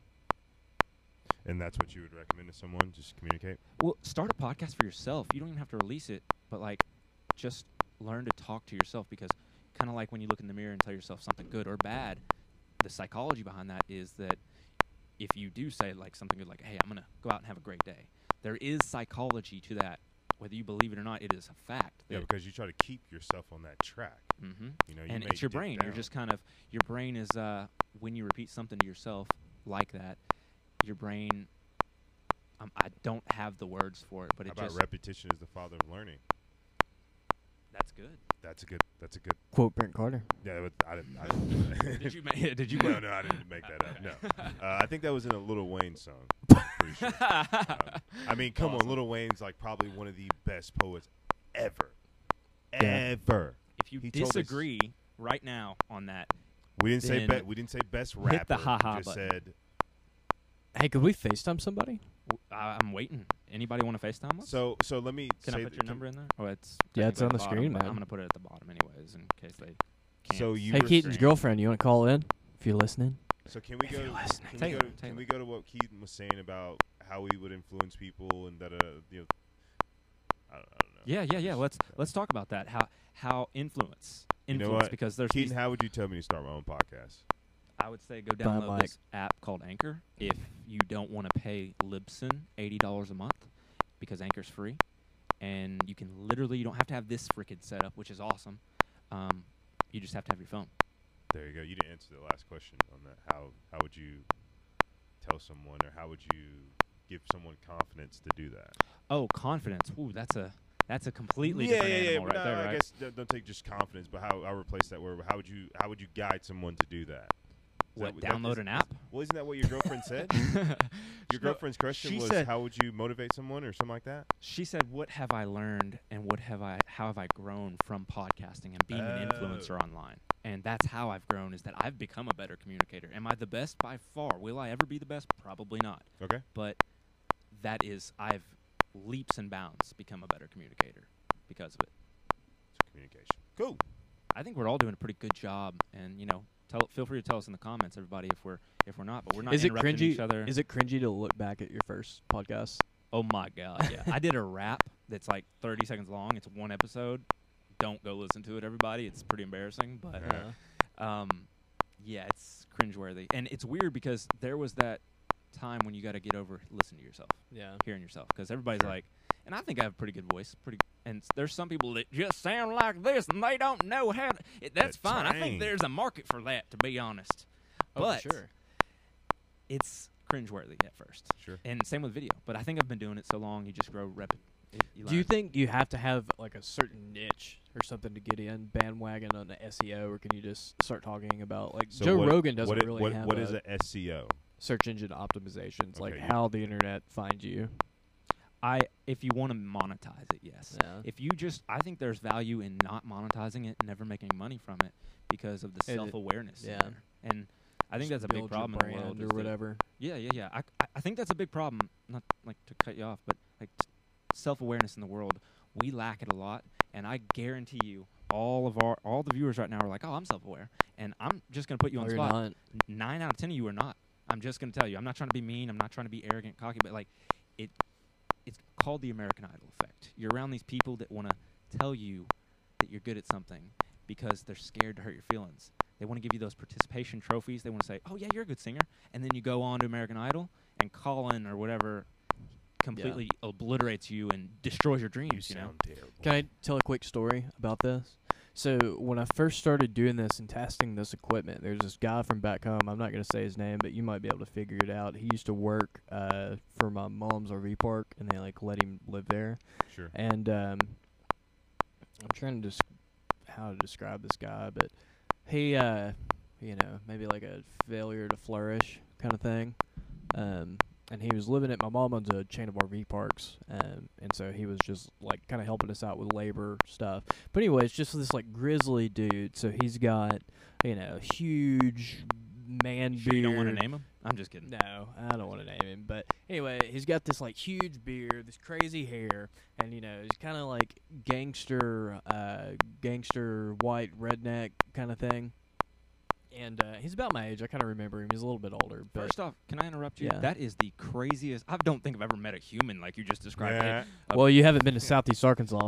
And that's what you would recommend to someone? Just communicate? Well, start a podcast for yourself. You don't even have to release it, but like just learn to talk to yourself, because kind of like when you look in the mirror and tell yourself something good or bad, the psychology behind that is that if you do say like something good, like, hey, I'm going to go out and have a great day, there is psychology to that. Whether you believe it or not, it is a fact. Yeah, that- because you try to keep yourself on that track. Mhm. You know, And may it's your dip brain. down. You're just kind of your brain is when you repeat something to yourself like that, your brain. I don't have the words for it, but How it about just repetition is the father of learning? that's good. That's a good. Quote Brent Carter. Yeah, but I didn't. Did you make? Did you? No, I didn't make that up. No, I think that was in a Lil Wayne song. Pretty sure. I mean, come Awesome. on, Lil Wayne's like probably one of the best poets ever. Yeah. Ever. If you He told us- disagree right now on that, We didn't say Then we didn't say best rapper. hit the ha-ha we just button. said Hey, could we FaceTime somebody? I'm waiting. Anybody want to FaceTime us? so. So let me. Can say I put your number in there? Oh, it's Yeah, it's technically on at the bottom, screen, but man. I'm gonna put it at the bottom anyways, in case they can't. So you Hey, were Keaton's saying- girlfriend, you want to call in if you're listening? So can we If go? you're listening. Can we Taylor, go? Taylor. Can we go to what Keaton was saying about how he would influence people and that? You know, I don't know. Yeah. Let's talk about that. How influence You know influence what? because there's Keaton, how would you tell me to start my own podcast? I would say go Buy a download mic. this app called Anchor if you don't want to pay Libsyn $80 a month, because Anchor's free. and you can literally, you don't have to have this freaking setup, which is awesome. You just have to have your phone. There you go. You didn't answer the last question on that. How would you tell someone, or how would you give someone confidence to do that? Oh, confidence. Ooh, that's a completely different animal right there, I right? guess don't take just confidence, but I'll replace that word. How would you guide someone to do that? What, download an app? Well, isn't that what your girlfriend said? Your girlfriend's question she was, said- how would you motivate someone or something like that? She said, "What have I learned, and how have I grown from podcasting and being an influencer online?" And that's how I've grown. Is that I've become a better communicator. Am I the best? By far. Will I ever be the best? Probably not. Okay. But I've leaps and bounds become a better communicator because of it. So communication. Cool. I think we're all doing a pretty good job, and feel free to tell us in the comments, everybody, if we're not. But we're not Is it interrupting cringy? each other. Is it cringy to look back at your first podcast? Oh my god, yeah. I did a rap that's like 30 seconds long. It's one episode. Don't go listen to it, everybody. It's pretty embarrassing, but yeah, it's cringeworthy. And it's weird because there was that time when you got to get over listening to yourself, Yeah. hearing yourself, because everybody's Sure. like, and I think I have a pretty good voice, and there's some people that just sound like this and they don't know how to. That's That's fine. I fine. think there's a market for that, to be honest. Oh, But for sure. it's cringeworthy at first. Sure. And same with video. But I think I've been doing it so long, you just grow Do you think you have to have like a certain niche or something to get in bandwagon on the SEO, or can you just start talking about like So Joe what- Rogan doesn't what really have what a is a SEO? search engine optimization. It's like Okay, how the internet finds you. if you want to monetize it, yes. Yeah. If you I think there's value in not monetizing it, never making money from it because of the It- self-awareness. yeah. there. And I think Just that's a big build your problem in the brand world. or is that- whatever. Yeah. I think that's a big problem. Not like to cut you off, but like self-awareness in the world, we lack it a lot. And I guarantee you, all the viewers right now are like, "Oh, I'm self-aware," and I'm just gonna put you on Or the you're spot. not. 9 out of 10 of you are not. I'm just gonna tell you. I'm not trying to be mean. I'm not trying to be arrogant, cocky, but like, it's called the American Idol effect. You're around these people that want to tell you that you're good at something because they're scared to hurt your feelings. They want to give you those participation trophies. They want to say, "Oh yeah, you're a good singer," and then you go on to American Idol, and Colin or whatever completely obliterates you and destroys your dreams. You know. sound terrible. Can I tell a quick story about this? So when I first started doing this and testing this equipment, there's this guy from back home. I'm not going to say his name, but you might be able to figure it out. He used to work for my mom's RV park, and they like let him live there. Sure. And I'm trying to how to describe this guy, but he, maybe like a failure to flourish kind of thing. And he was living at my mom owns a chain of RV parks, and so he was just like kind of helping us out with labor stuff. But anyway, it's just this like grizzly dude. So he's got huge man Sure beard. you don't want to name him? I'm just kidding. No, I don't want to name him. But anyway, he's got this like huge beard, this crazy hair, and he's kind of like gangster white redneck kind of thing. And he's about my age. I kind of remember him. He's a little bit older. But First off, can I interrupt you? Yeah. That is the craziest. I don't think I've ever met a human like you just described. Yeah. well, you haven't been to Southeast Arkansas.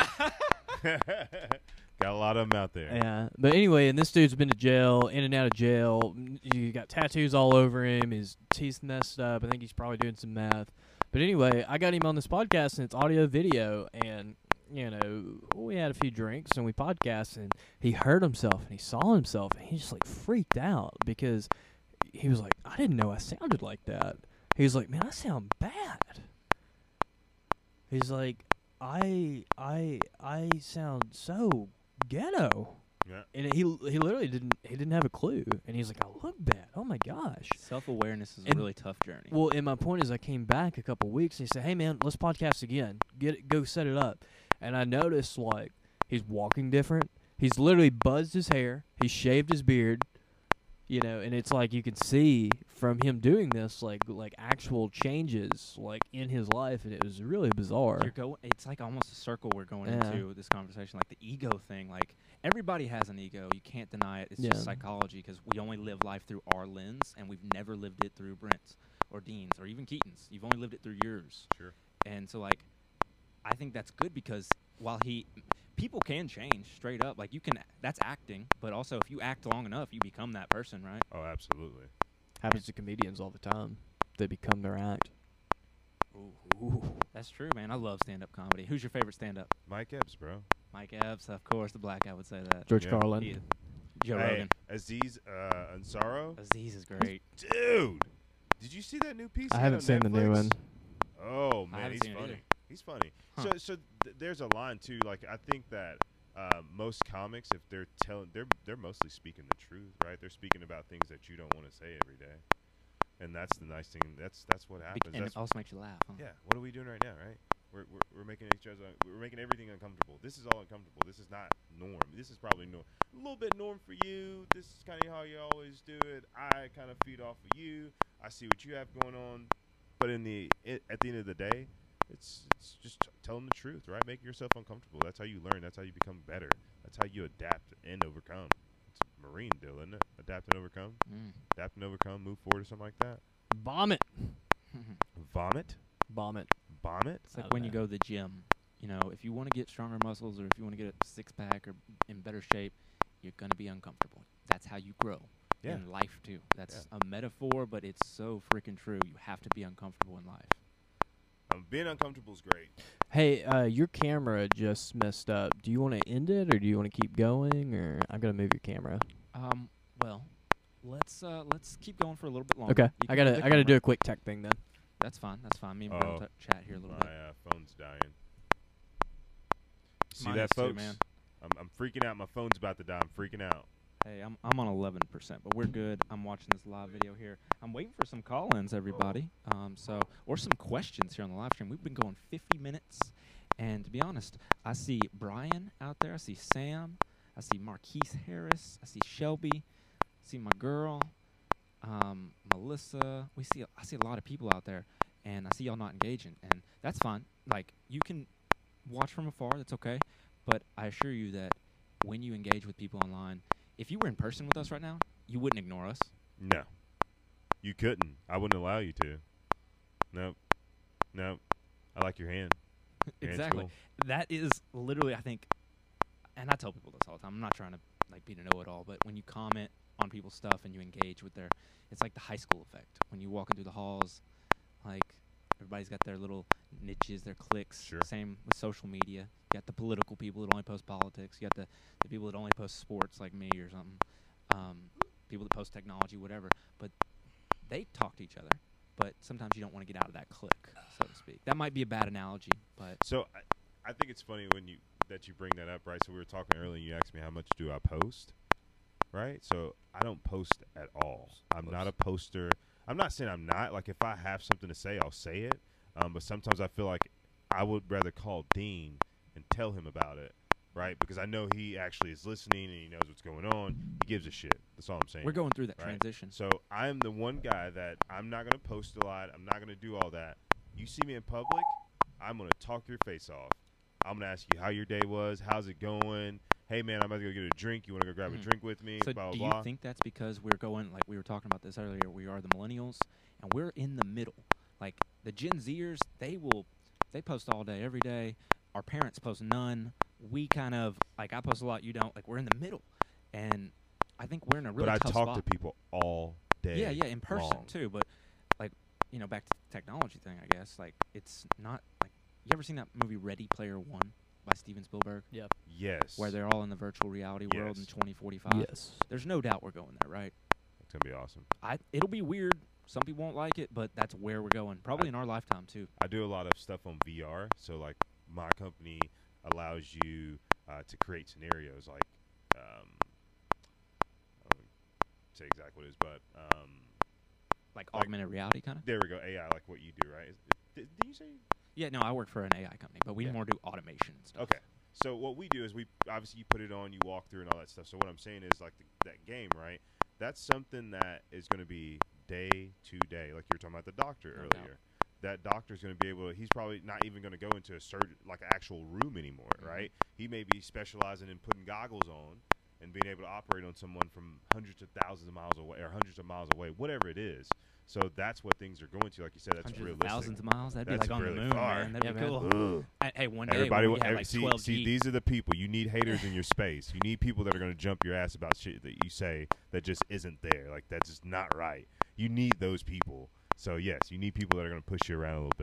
Got a lot of them out there. Yeah, but anyway, and this dude's been to jail, in and out of jail. You got tattoos all over him. His teeth's messed up. I think he's probably doing some meth. But anyway, I got him on this podcast, and it's audio video, and we had a few drinks and we podcasted, and he heard himself and he saw himself, and he just like freaked out because he was like, I didn't know I sounded like that. He was like, man, I sound bad. He's like, I sound so ghetto. Yeah. And he literally didn't have a clue, and he's like, I look bad. Oh my gosh. Self-awareness is a And- really tough journey. Well, and my point is, I came back a couple weeks, and he said, hey man, let's podcast again. Go set it up. And I noticed like he's walking different. He's literally buzzed his hair. He shaved his beard. And it's like you can see from him doing this like actual changes like in his life, and it was really bizarre. It's like almost a circle we're going Yeah. into this conversation, like the ego thing. Like everybody has an ego. You can't deny it. It's Yeah. just psychology because we only live life through our lens, and we've never lived it through Brent's or Dean's or even Keaton's. You've only lived it through yours. Sure. And so like, I think that's good because while people can change straight up. Like that's acting, but also if you act long enough, you become that person, right? Oh, absolutely. Happens to comedians all the time. They become their act. Ooh. That's true, man. I love stand-up comedy. Who's your favorite stand-up? Mike Epps, bro. Mike Epps, of course. The black guy would say that. George Yeah. Carlin. He- Joe Hey, Rogan. Aziz Ansaro. Aziz is great. Dude, did you see that new piece? I he had haven't on seen the new Netflix? one. Oh I man, haven't he's seen it funny. either. He's funny. Huh. So there's a line too. Like I think that most comics, if they're telling, they're mostly speaking the truth, right? They're speaking about things that you don't want to say every day, and that's the nice thing. That's what happens. And That's, it also makes you laugh. Huh? yeah. What are we doing right now, right? We're making each other. We're making everything uncomfortable. This is all uncomfortable. This is not norm. This is probably norm. A little bit norm for you. This is kind of how you always do it. I kind of feed off of you. I see what you have going on, but at the end of the day, it's just telling the truth, right? Making yourself uncomfortable. That's how you learn. That's how you become better. That's how you adapt and overcome. It's a Marine deal, isn't it? Adapt and overcome. Mm. Adapt and overcome. Move forward or something like that. Vomit. Vomit. Vomit. Vomit. It's like Oh, when you man. go to the gym. You know, if you want to get stronger muscles or if you want to get a six-pack or in better shape, you're going to be uncomfortable. That's how you grow. Yeah. In life, too. That's a metaphor, but it's so freaking true. You have to be uncomfortable in life. Being uncomfortable is great. Hey, your camera just messed up. Do you want to end it or do you want to keep going? Or I'm gonna move your camera. Well, let's keep going for a little bit longer. Okay, You I can gotta move the I gotta do camera. a quick tech thing then. That's fine. That's fine. Me and Brent Oh. will chat here a little My bit. phone's dying. See Mine that, is too, folks? man. I'm freaking out. My phone's about to die. I'm freaking out. Hey, I'm on 11%, but we're good. I'm watching this live video here. I'm waiting for some call-ins, everybody. Or some questions here on the live stream. We've been going 50 minutes, and to be honest, I see Brian out there. I see Sam. I see Marquise Harris. I see Shelby. I see my girl, Melissa. I see a lot of people out there, and I see y'all not engaging, and that's fine. Like, you can watch from afar. That's okay. But I assure you that when you engage with people online, if you were in person with us right now, you wouldn't ignore us. No. You couldn't. I wouldn't allow you to. Nope. Nope. I like your hand. Your hand's Exactly. cool. That is literally, I think, and I tell people this all the time. I'm not trying to like be a know-it-all, but when you comment on people's stuff and you engage with their, it's like the high school effect. When you're walking through the halls, like everybody's got their little niches, their cliques. Sure. Same with social media. You got the political people that only post politics. You got the people that only post sports like me or something. People that post technology, whatever. But they talk to each other. But sometimes you don't want to get out of that clique, so to speak. That might be a bad analogy, but So I think it's funny that you bring that up, right? So we were talking earlier, and you asked me how much do I post, right? So I don't post at all. I'm not a poster. I'm not saying I'm not. Like, if I have something to say, I'll say it. But sometimes I feel like I would rather call Dean and tell him about it, right? Because I know he actually is listening and he knows what's going on. He gives a shit. That's all I'm saying. we're going through that Right. transition. So I'm the one guy that I'm not going to post a lot. I'm not going to do all that. You see me in public, I'm going to talk your face off. I'm going to ask you how your day was. How's it going? Hey, man, I'm about to go get a drink. You want to go grab a drink with me? So Blah, do blah, you blah. think that's because we're going, like we were talking about this earlier, we are the millennials, and we're in the middle. Like, the Gen Zers, they post all day, every day. Our parents post none. We kind of, like, I post a lot, you don't. Like, we're in the middle. And I think we're in a really But I tough talk spot. to people all day. Yeah, in person, long. too. But, like, back to the technology thing, I guess. Like, it's not, like, you ever seen that movie Ready Player One by Steven Spielberg? Yes. Where they're all in the virtual reality world in Yes. 2045. Yes. There's no doubt we're going there, right? It's going to be awesome. It'll be weird. Some people won't like it, but that's where we're going. Probably in our lifetime too. I do a lot of stuff on VR. So, like, my company allows you to create scenarios. Like, I won't say exactly what it is, but Like augmented reality kind of. there we go. AI, like what you do, right? Did you say? Yeah, no, I work for an AI company, but we Yeah. more do automation and stuff. Okay. So what we do is we obviously you put it on, you walk through and all that stuff. So what I'm saying is like that game, right? That's something that is going to be day to day. Like you were talking about the doctor No earlier. That doctor's going to be able to, he's probably not even going to go into a like an actual room anymore, right? He may be specializing in putting goggles on and being able to operate on someone from hundreds of thousands of miles away or hundreds of miles away, whatever it is. So that's what things are going to. Like you said, that's Hundreds of realistic. thousands of miles. That'd That's be like on really the moon, far. man. That'd Yeah, be man. cool. Ugh. Hey, one day Everybody when will we have like see, 12 see, G. these are the people. You need haters in your space. You need people that are going to jump your ass about shit that you say that just isn't there. Like, that's just not right. You need those people. So, yes, you need people that are going to push you around a little bit.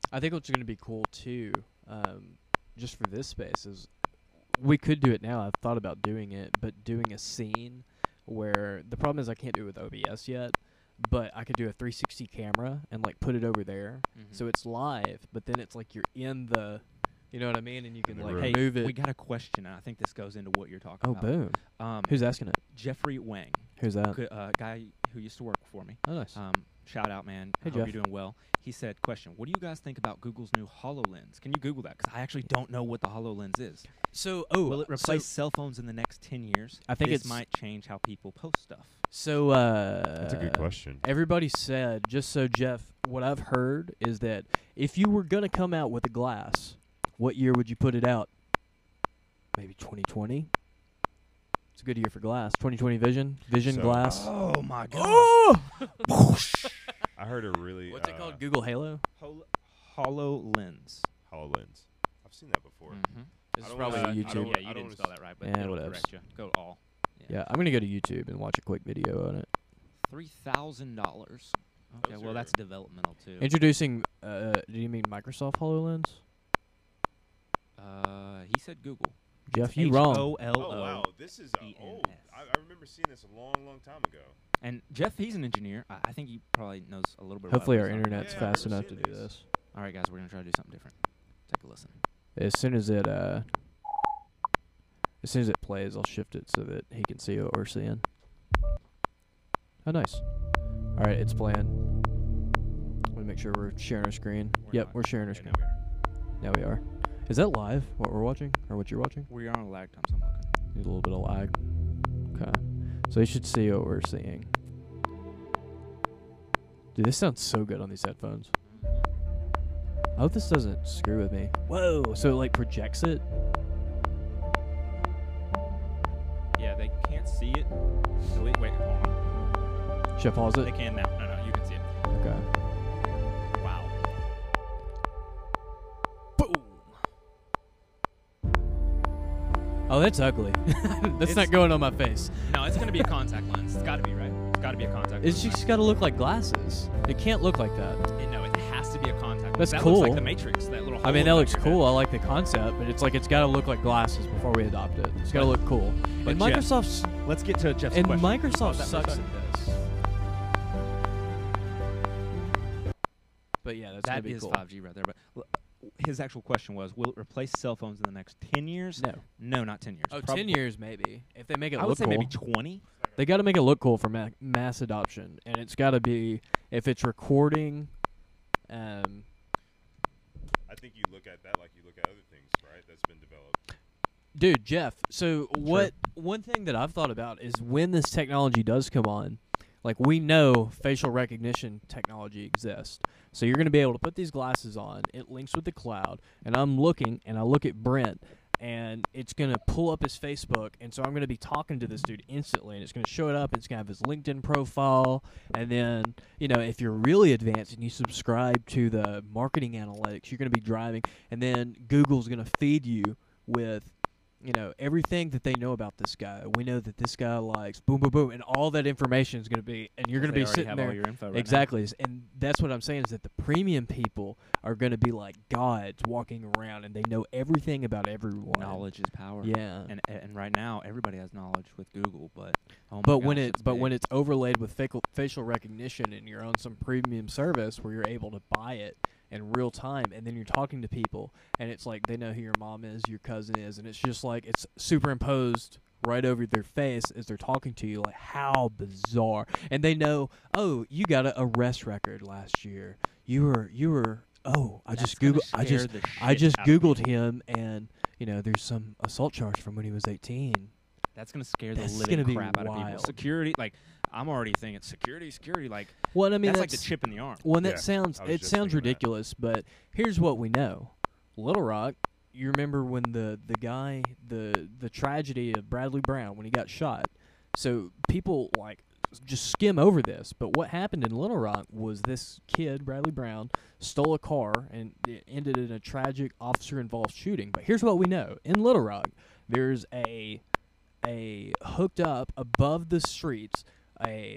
I think what's going to be cool too, just for this space, is we could do it now. I've thought about doing it, but doing a scene where the problem is I can't do it with OBS yet, but I could do a 360 camera and like put it over there, so it's live. But then it's like you're in the, you know what I mean, and you can the like room. Hey, move it. we got a question, and I think this goes into what you're talking Oh, about. boom! Who's asking it? Jeffrey Wang, Who's that? guy who used to work for me. Oh, nice. Shout out, man. Hey, I hope Jeff. you're doing well. He said, question, what do you guys think about Google's new HoloLens? Can you Google that? Because I actually don't know what the HoloLens is. So, Will it replace cell phones in the next 10 years? I think this it's- might change how people post stuff. So, That's a good question. Everybody said, just so Jeff, what I've heard is that if you were going to come out with a glass, what year would you put it out? Maybe 2020? It's a good year for glass. 2020 Vision So, glass. Oh, my God. Oh! I heard a really What's it called? Google Halo? HoloLens. HoloLens. I've seen that before. Mm-hmm. This I is don't probably wanna- I YouTube. don't- Yeah, you I didn't don't spell that right, but Yeah, it'll whatevs. correct you. Go all. Yeah, I'm going to go to YouTube and watch a quick video on it. $3,000. Okay, Those well, are- that's developmental, too. Introducing, do you mean Microsoft HoloLens? He said Google. Jeff, you wrong. HOLO. Oh wow, this is old. ENS. I remember seeing this a long, long time ago. And Jeff, he's an engineer. I think he probably knows a little bit Hopefully about our this. internet's Yeah, fast I've never enough to seen do this. this. All right, guys, we're going to try to do something different. Take a listen. As soon as it plays, I'll shift it so that he can see what we're seeing. Oh, nice. All right, it's playing. Want to make sure we're sharing our screen. We're Yep, not. we're sharing our Okay, screen. Now we are. Is that live? What we're watching, or what you're watching? We are on a lag time, so I'm looking. Need a little bit of lag. Okay. So you should see what we're seeing. Dude, this sounds so good on these headphones. I hope this doesn't screw with me. Whoa! So it like projects it. Yeah, they can't see it. So wait, hold on. Should I pause They it? can now. No, you can see it. Okay. Wow. Boom. Oh, that's ugly. That's not going on my face. No, it's going to be a contact lens. It's got to be, right? It's got to be a contact It's lens. just got to look like glasses. It can't look like that. No, it has to be a contact lens. That's that cool. looks like the Matrix, that little hole I mean, in that the looks back of your cool. head. I like the concept, but it's like it's got to look like glasses before we adopt it. It's got to look cool. But And Jeff, Microsoft's Let's get to Jeff's and question. Microsoft Pause that for a sucks second. at this. But yeah, that's gonna That be is cool. 5G right there. But his actual question was, will it replace cell phones in the next 10 years? No. No, not 10 years. Oh, Prob- 10 years maybe. If they make it I would look say cool. maybe 20. They got to make it look cool for mass adoption, and it's got to be if it's recording. I think you look at that like you look at other things, right? That's been developed. Dude, Jeff. So what? One thing that I've thought about is when this technology does come on, like we know facial recognition technology exists. So you're going to be able to put these glasses on. It links with the cloud, and I'm looking, and I look at Brent, and it's going to pull up his Facebook, and so I'm going to be talking to this dude instantly, and it's going to show it up, and it's going to have his LinkedIn profile, and then, you know, if you're really advanced and you subscribe to the marketing analytics, you're going to be driving, and then Google's going to feed you with, you know, everything that they know about this guy. We know that this guy likes boom, boom, boom, and all that information is going to be, and you're going to They be already sitting have there. all your info right Exactly, and that's what I'm saying is that the premium people are going to be like gods walking around, and they know everything about everyone. now. Knowledge is power. Yeah. And right now, everybody has knowledge with Google, but oh my But gosh, when it's when big. it's overlaid with facial recognition, and you're on some premium service where you're able to buy it in real time, and then you're talking to people, and it's like they know who your mom is, your cousin is, and it's just like it's superimposed right over their face as they're talking to you. Like, how bizarre! And they know, oh, you got an arrest record last year. You were. Oh, I That's just gonna googled. I scare just the I shit just out of googled people. him, and you know, there's some assault charge from when he was 18. That's going to scare the That's living gonna be crap out of people. wild. Security, like, I'm already thinking security, like, Well, I mean, that's like the chip in the arm. Well, and Yeah, that sounds I was it just sounds thinking that. ridiculous, but here's what we know: Little Rock. You remember when the guy, the tragedy of Bradley Brown when he got shot. So people like just skim over this, but what happened in Little Rock was this kid, Bradley Brown, stole a car and it ended in a tragic officer-involved shooting. But here's what we know: in Little Rock, there's a hooked up above the streets a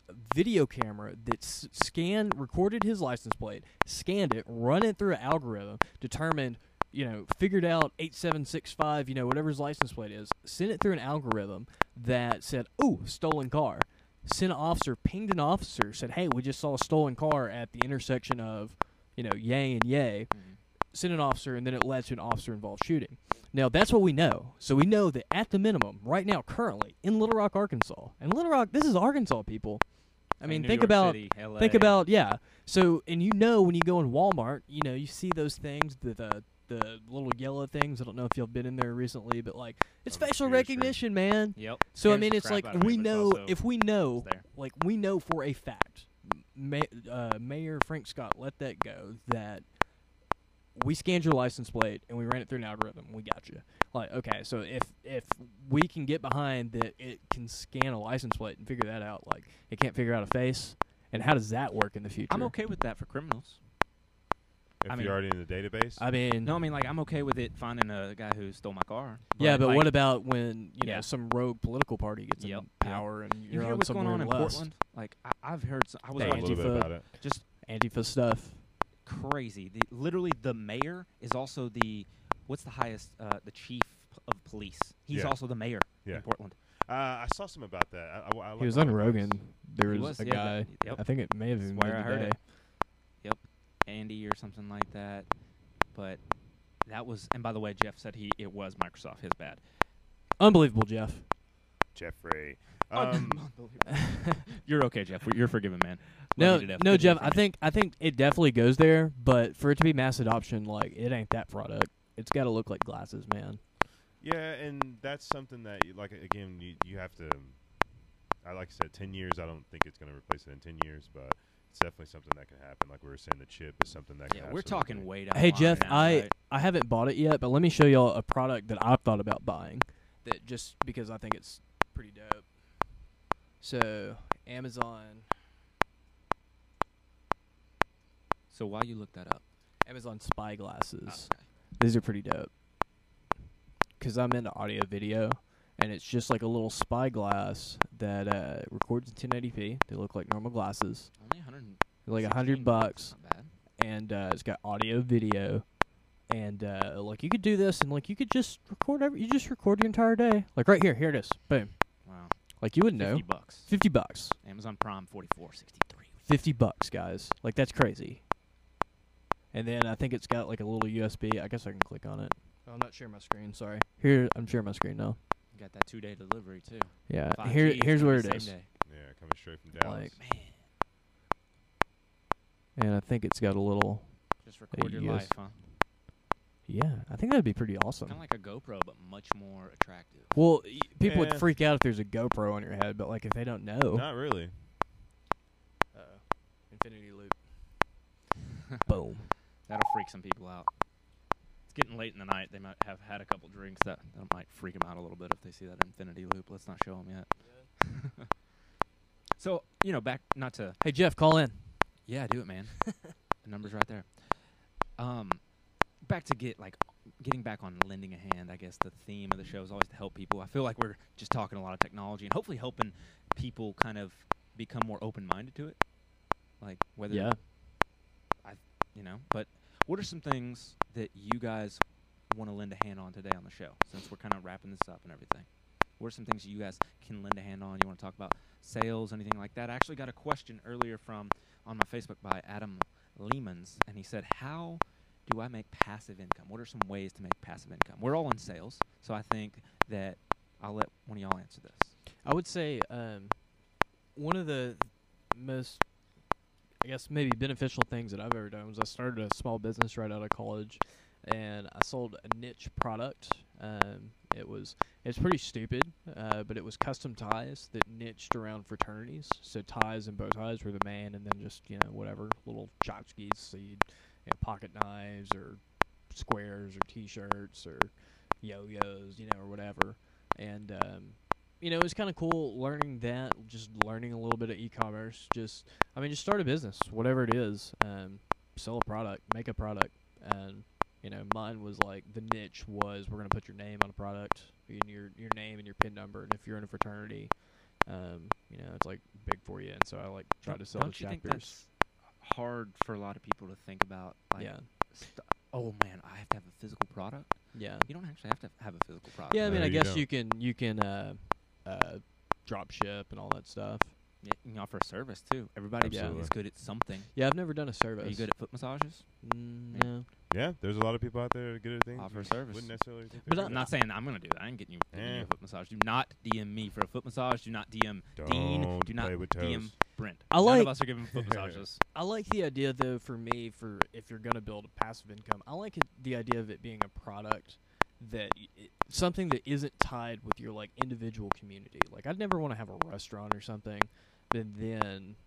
video camera that recorded his license plate, scanned it, run it through an algorithm, determined, figured out 8765, whatever his license plate is, sent it through an algorithm that said, "Ooh, stolen car." Sent an officer, pinged an officer, said, "Hey, we just saw a stolen car at the intersection of, Yay and Yay." Mm-hmm. Sent an officer, and then it led to an officer-involved shooting. Now, that's what we know. So we know that at the minimum, right now, currently, in Little Rock, Arkansas, and Little Rock, this is Arkansas, people. I mean, New think York about, City, LA. yeah. So, and when you go in Walmart, you see those things, the little yellow things. I don't know if you've been in there recently, but, like, it's On the facial computer recognition, man. Yep. So, I Scares mean, the it's crap like, out of me, we but it's know, also- if we know, it's there. like, we know for a fact, Mayor Frank Scott let that go, that we scanned your license plate and we ran it through an algorithm. We got you. Like, okay, so if we can get behind that, it can scan a license plate and figure that out. Like, it can't figure out a face. And how does that work in the future? I'm okay with that for criminals. If I mean- you're already in the database. I mean, No, I mean, like, I'm okay with it finding a guy who stole my car. yeah, but like, what about when Yeah. some rogue political party gets Yep, in yep. power and you you're hear on what's some going on in weird list? Portland? Like, I've heard. I was Hey, a little bit Antifa. about it. just Antifa stuff. crazy. Literally, the mayor is also what's the highest, the chief of police. He's Yeah. also the mayor Yeah. in Portland. I saw something about that. I like He was how on it works. Rogan. There He was was, a yeah, guy. yep. I think it may have even Swear been I heard today. it. Andy or something like that. But that was, and by the way, Jeff said it was Microsoft. His bad. Unbelievable, Jeff. Jeffrey. You're okay, Jeff. You're forgiven, man. No, Love you to death. no, Good to hear Jeff. from you. I think it definitely goes there, but for it to be mass adoption, like, it ain't that product. It's got to look like glasses, man. Yeah, and that's something that, like, again, you have to. Like I said, 10 years. I don't think it's going to replace it in 10 years, but it's definitely something that can happen. Like we were saying, the chip is something that. Yeah, can we're absolutely- talking way down. Hey, the line Jeff, now, I right? haven't bought it yet, but let me show y'all a product that I've thought about buying. That just because I think it's pretty dope. So Amazon So while you look that up, spy glasses. okay. These are pretty dope. Because I'm into audio video, and it's just like a little spy glass that records in 1080p. They look like normal glasses. Only 100. They're like $100, Not bad. and it's got audio video, and like you could do this, and like you could just record you just record your entire day. Like right here, here it is, boom. Wow. Like you wouldn't know. $50. $50. Amazon Prime 44.63. $50, guys. Like that's crazy. And then I think it's got like a little USB. I guess I can click on it. Oh, I'm not sharing my screen. Sorry. Here, I'm sharing my screen now. You got that 2-day delivery too. Yeah. 5G is Here's gonna where be it is. same day. Yeah, coming straight from Dallas. Like, Man, and I think it's got a little. just record your yes. life, huh? Yeah, I think that'd be pretty awesome. Kind of like a GoPro, but much more attractive. Well, people would Yeah. freak out if there's a GoPro on your head, but like if they don't know. Not really. Infinity loop. Boom. That'll freak some people out. It's getting late in the night. They might have had a couple drinks. That might freak them out a little bit if they see that infinity loop. Let's not show them yet. So, back, not to... Hey Jeff, call in. Yeah, do it, man. The number's right there. Back to getting back on lending a hand. I guess the theme of the show is always to help people. I feel like we're just talking a lot of technology and hopefully helping people kind of become more open-minded to it. Like whether Yeah. But what are some things that you guys want to lend a hand on today on the show, since we're kind of wrapping this up and everything? What are some things you guys can lend a hand on? You want to talk about sales, anything like that? I actually got a question earlier on my Facebook by Adam Lehmans, and he said, how do I make passive income? What are some ways to make passive income? We're all in sales, so I think that I'll let one of y'all answer this. I would say one of the most, I guess, maybe beneficial things that I've ever done was I started a small business right out of college, and I sold a niche product. It's pretty stupid, but it was custom ties that niched around fraternities. So ties and bow ties were the main, and then just whatever little tchotchkes, so you'd pocket knives or squares or T-shirts or yo-yos, or whatever. And it was kind of cool learning that, just learning a little bit of e-commerce. Just start a business, whatever it is. Sell a product, make a product. And, mine was like, the niche was we're going to put your name on a product, and your name and your PIN number. And if you're in a fraternity, You know, it's like big for you, and so I like try to sell Don't the you think chapters. that's hard for a lot of people to think about? Like, Yeah, oh man, I have to have a physical product. yeah, You don't actually have to have a physical product. yeah. I mean, No, I you guess don't. you can drop ship and all that stuff. Yeah, you can offer a service too. Everybody Absolutely. is good at something. Yeah, I've never done a service. Are you good at foot massages? No. Yeah, there's a lot of people out there that are good at things. Offer you service. Wouldn't necessarily think But they're I'm good. not saying I'm going to do that. I ain't getting you Eh. a foot massage. Do not DM me for a foot massage. Do not DM Dean. Don't Do not play with toes. DM Brent. I None like- of us are giving foot massages. I like the idea, though, for me, for if you're going to build a passive income, I like the idea of it being a product that something that isn't tied with your like individual community. Like, I'd never want to have a restaurant or something, and then,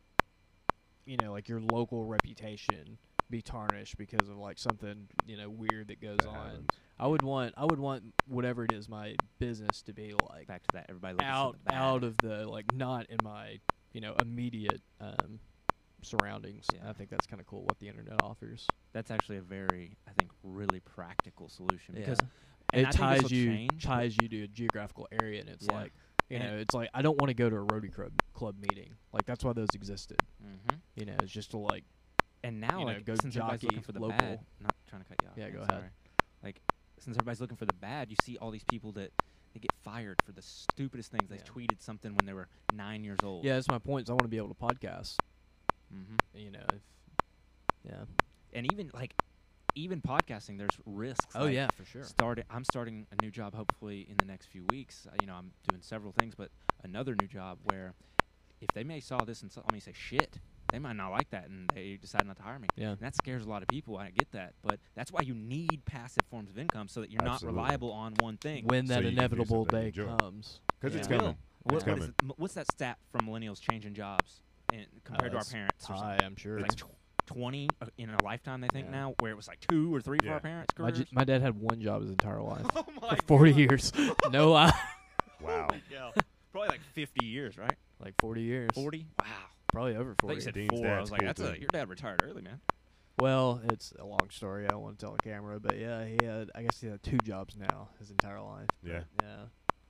you know, like your local reputation be tarnished because of like something, you know, weird that goes That on. happens. I would want whatever it is, my business to be like Back to that. Everybody looking out for the bad. out of the like not in my, you know, immediate surroundings. Yeah. And I think that's kind of cool what the internet offers. That's actually a very, I think, really practical solution because it and I think ties this'll you change, but- ties you to a geographical area, and it's Yeah. like, you And- know, it's like I don't want to go to a Rotary Club meeting. Like, that's why those existed. Mhm. You know, it's just to like, And now, you know, like, go since everybody's jockey looking for the local. bad, not trying to cut you off. Yeah, man, go ahead. sorry. Like, since everybody's looking for the bad, you see all these people that they get fired for the stupidest things. They Yeah. tweeted something when they were 9 years old. yeah, that's my point. Is I want to be able to podcast. hmm You know, yeah. And even podcasting, there's risks. Oh like, yeah, for sure. I'm starting a new job hopefully in the next few weeks. You know, I'm doing several things, but another new job where if they may saw this and saw me say shit, they might not like that and they decide not to hire me. Yeah. And that scares a lot of people. I get that, but that's why you need passive forms of income so that you're Absolutely. not reliable on one thing. When So that you can do inevitable something you day enjoy. comes. Because it's Yeah. coming. What- It's what is coming. what's that stat from millennials changing jobs compared to our it's parents? Or High, something? I'm sure. Like 20 in a lifetime, they think Yeah. now, where it was like 2 or 3 for Yeah. our parents' careers. My dad had one job his entire life Oh my for 40 God. years. No lie. Wow. Yeah. Probably like 50 years, right? Like 40 years. 40? Wow. Probably over I thought 40. you said Dean's 4. I dad's was like, cool, that's too. your dad retired early, man. Well, it's a long story. I don't want to tell the camera, but yeah, I guess he had 2 jobs now his entire life. Yeah. But, yeah.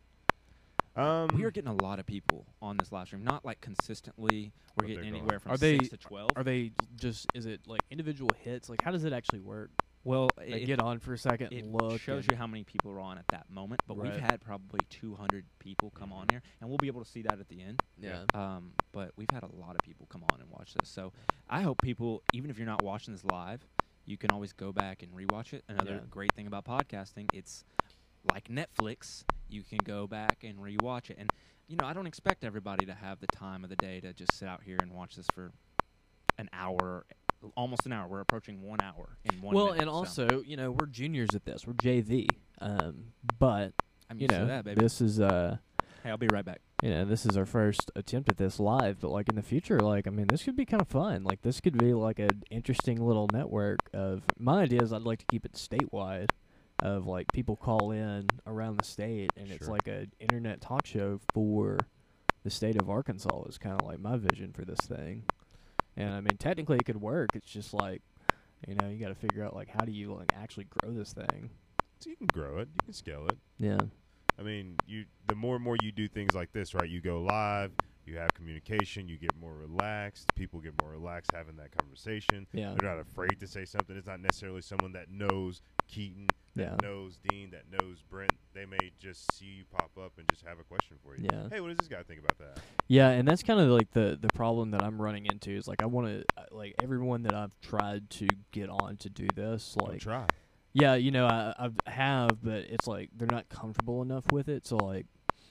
We are getting a lot of people on this live stream. Not like consistently. We're But getting they're going. anywhere from Are they- 6 to 12. Are they just, is it like individual hits? Like, how does it actually work? Well, They get on for a second it and look. shows and- you how many people are on at that moment. But we've Right. had probably 200 people come on here, and we'll be able to see that at the end. Yeah. But we've had a lot of people come on and watch this. So I hope people, even if you're not watching this live, you can always go back and rewatch it. Another Yeah. great thing about podcasting, it's like Netflix. You can go back and rewatch it. And, you know, I don't expect everybody to have the time of the day to just sit out here and watch this for an hour, almost an hour. We're approaching 1 hour in 1 Well, minute. and so also, you know, we're juniors at this. We're JV. But, I'm you used to know, that, baby. this is, Hey, I'll be right back. you know, this is our first attempt at this live, but like in the future, like, I mean, this could be kind of fun. Like, this could be like an interesting little network of, my idea is I'd like to keep it statewide, of like people call in around the state, and it's Sure. like an internet talk show for the state of Arkansas is kind of like my vision for this thing. And I mean, technically it could work. It's just like, you know, you got to figure out like how do you like actually grow this thing. So you can grow it. You can scale it. Yeah. I mean, the more and more you do things like this, right? You go live, you have communication, you get more relaxed. People get more relaxed having that conversation. Yeah. They're not afraid to say something. It's not necessarily someone that knows Keaton, that Yeah. knows Dean, that knows Brent. They may just see you pop up and just have a question for you. Yeah. Hey, what does this guy think about that? Yeah, and that's kind of like the problem that I'm running into is like I want to like everyone that I've tried to get on to do this Don't like try. yeah, you know, I have, but it's like they're not comfortable enough with it. So like,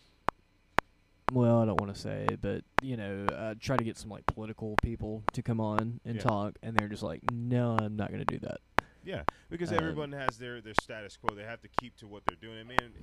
well, I don't want to say, but you know, I try to get some like political people to come on and Yeah. talk, and they're just like, no, I'm not going to do that. Yeah, because Um, everyone has their status quo. They have to keep to what they're doing. I mean,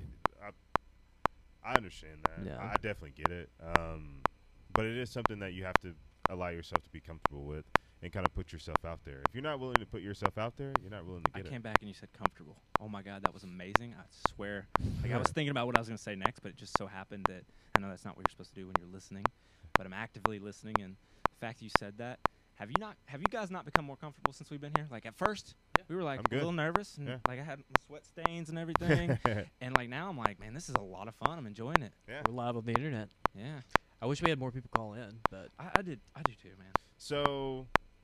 I understand that. Yeah. I definitely get it. But it is something that you have to allow yourself to be comfortable with and kind of put yourself out there. If you're not willing to put yourself out there, you're not willing to I get came it. back and you said comfortable. Oh my God, that was amazing. I swear. Like I was thinking about what I was going to say next, but it just so happened that I know that's not what you're supposed to do when you're listening, but I'm actively listening. And the fact that you said that Have you guys not become more comfortable since we've been here? Like at first, we were like I'm a good. little nervous, and Yeah. like I had sweat stains and everything, and like now I'm like, man, this is a lot of fun. I'm enjoying it. Yeah. We're live on the internet. Yeah, I wish we had more people call in, but I do too, man. So,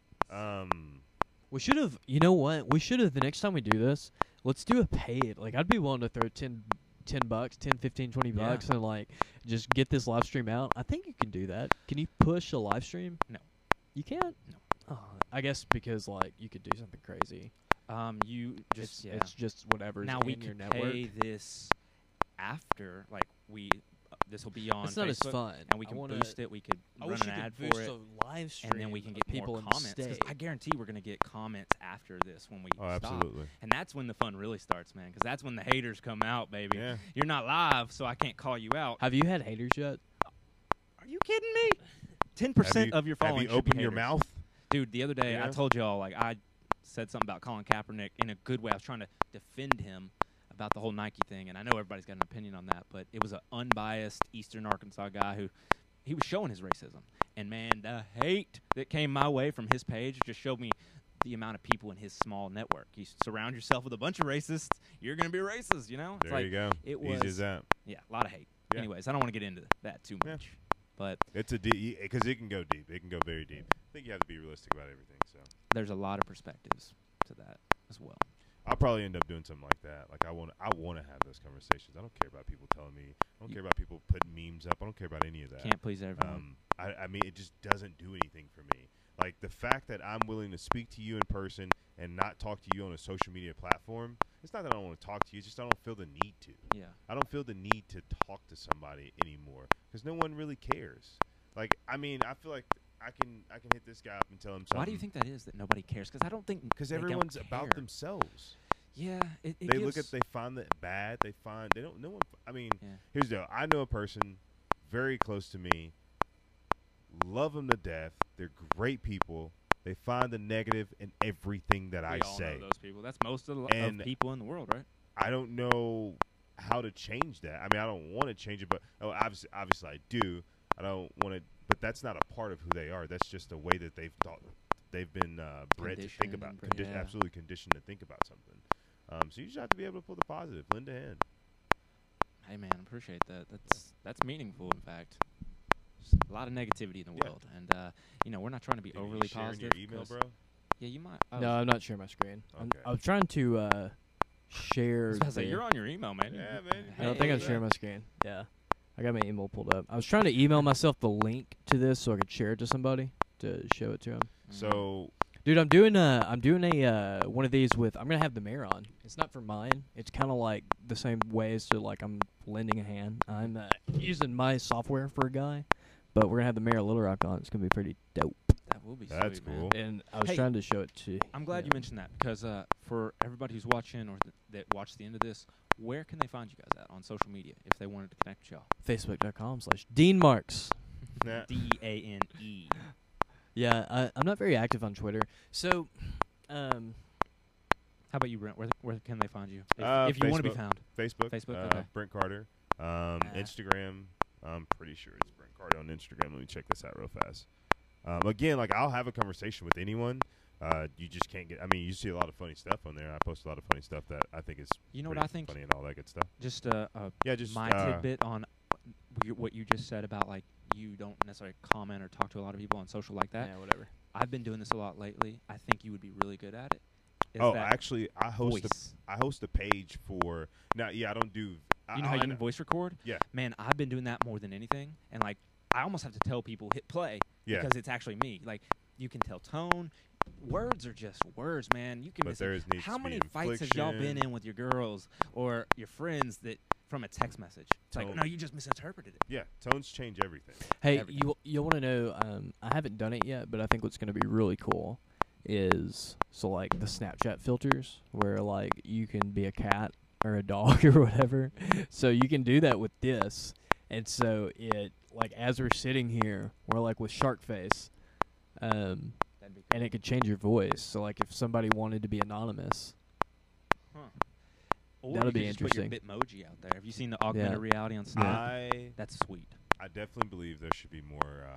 we should have. You know what? We should have. The next time we do this, let's do a paid. Like I'd be willing to throw $10, $10, 10, 15, 20 Yeah. bucks, and like just get this live stream out. I think you can do that. Can you push a live stream? No. You can't. No. Oh, I guess because like you could do something crazy. You just It's just whatever's now in we your could network. pay this after, like this will be on It's not as Facebook, fun. and we can boost it. We could run an ad for it, live stream, and then we can get people more in comments. the 'Cause state. I guarantee we're gonna get comments after this when we oh, stop. absolutely. And that's when the fun really starts, man. Because that's when the haters come out, baby. Yeah. You're not live, so I can't call you out. Have you had haters yet? Are you kidding me? 10% of your Have following you should be opened your haters. mouth? Dude, the other day Yeah. I told y'all, like, I said something about Colin Kaepernick in a good way. I was trying to defend him about the whole Nike thing, and I know everybody's got an opinion on that, but it was an unbiased Eastern Arkansas guy who he was showing his racism. And, man, the hate that came my way from his page just showed me the amount of people in his small network. You surround yourself with a bunch of racists, you're going to be racist, you know? It's There like, you go. it Easy was, as that. yeah, a lot of hate. Yeah. Anyways, I don't want to get into that too Yeah. much. But It's a deep because it can go deep. It can go very deep. I think you have to be realistic about everything. So there's a lot of perspectives to that as well. I'll probably end up doing something like that. Like I want to have those conversations. I don't care about people telling me. I don't care about people putting memes up. I don't care about any of that. Can't please everyone. I mean, it just doesn't do anything for me. Like the fact that I'm willing to speak to you in person and not talk to you on a social media platform. It's not that I don't want to talk to you. It's just I don't feel the need to. Yeah. I don't feel the need to talk to somebody anymore because no one really cares. Like I mean, I feel like I can hit this guy up and tell him something. Why do you think that is that nobody cares? Because I don't think Because they don't everyone's about care. themselves. Yeah, it They look gives- at, they find it bad. They don't. No one. I mean, Yeah. here's the deal. I know a person very close to me. Love them to death. They're great people. They find the negative in everything that I We all say. know those people. That's most of And people in the world, right? I don't know how to change that. I mean, I don't want to change it, but obviously I do. I don't want to, but that's not a part of who they are. That's just a way that they've thought. They've been bred to think Conditioned about, and bred, yeah. absolutely conditioned to think about something. So you just have to be able to pull the positive, lend a hand. Hey, man, I appreciate that. That's meaningful, in fact. Just a lot of negativity in the Yeah. world. And, we're not trying to be Can you overly share in positive. your email, 'cause- bro? Yeah, you might. No, I'm not sharing my screen. Okay. I was trying to share. I was about to say, the- you're on your email, man. Yeah, man. I don't think I'm Hey. sharing my screen. Yeah, I got my email pulled up. I was trying to email myself the link to this so I could share it to somebody to show it to them. So Dude, I'm doing a one of these with. I'm gonna have the mayor on. It's not for mine. It's kind of like the same way as to like I'm lending a hand. I'm using my software for a guy, but we're gonna have the mayor of Little Rock on. It's gonna be pretty dope. That will be That's sweet, man. cool. And I was Hey, trying to show it to. I'm glad you mentioned that because for everybody who's watching or that watched the end of this, where can they find you guys at on social media if they wanted to connect with y'all? Facebook.com/Dean Marks. Nah. DANE. Yeah, I'm not very active on Twitter. So, How about you, Brent? Where can they find you if you want to be Facebook. found? Facebook, Facebook, okay. Brent Carter. Instagram, I'm pretty sure it's Brent Carter on Instagram. Let me check this out real fast. Again, like I'll have a conversation with anyone. You just can't get. I mean, you see a lot of funny stuff on there. I post a lot of funny stuff that I think is You know what pretty I think? funny and all that good stuff. Just Yeah, just my tidbit on what you just said about like you don't necessarily comment or talk to a lot of people on social like that. yeah, whatever. I've been doing this a lot lately. I think you would be really good at it. Is Oh, that actually, I host voice. I host a page for now. Yeah, I don't do. You know how you can voice record? Yeah. Man, I've been doing that more than anything, and like I almost have to tell people hit play Yeah. because it's actually me. Like you can tell tone. Words are just words, man. You can But miss there it. needs How to be many fights have y'all been inflection. in with your girls or your friends that from a text message? It's like, Tone. no, you just misinterpreted it. Yeah, tones change everything. Hey, Everything. you want to know? I haven't done it yet, but I think what's going to be really cool is like the Snapchat filters, where like you can be a cat or a dog or whatever. So you can do that with this, and so it like as we're sitting here, we're like with shark face, That'd be and it could change your voice. So like if somebody wanted to be anonymous, Huh. Or That'll you be could just put your interesting. Bitmoji out there. Have you seen the augmented reality on Snap? I That's sweet. definitely believe there should be more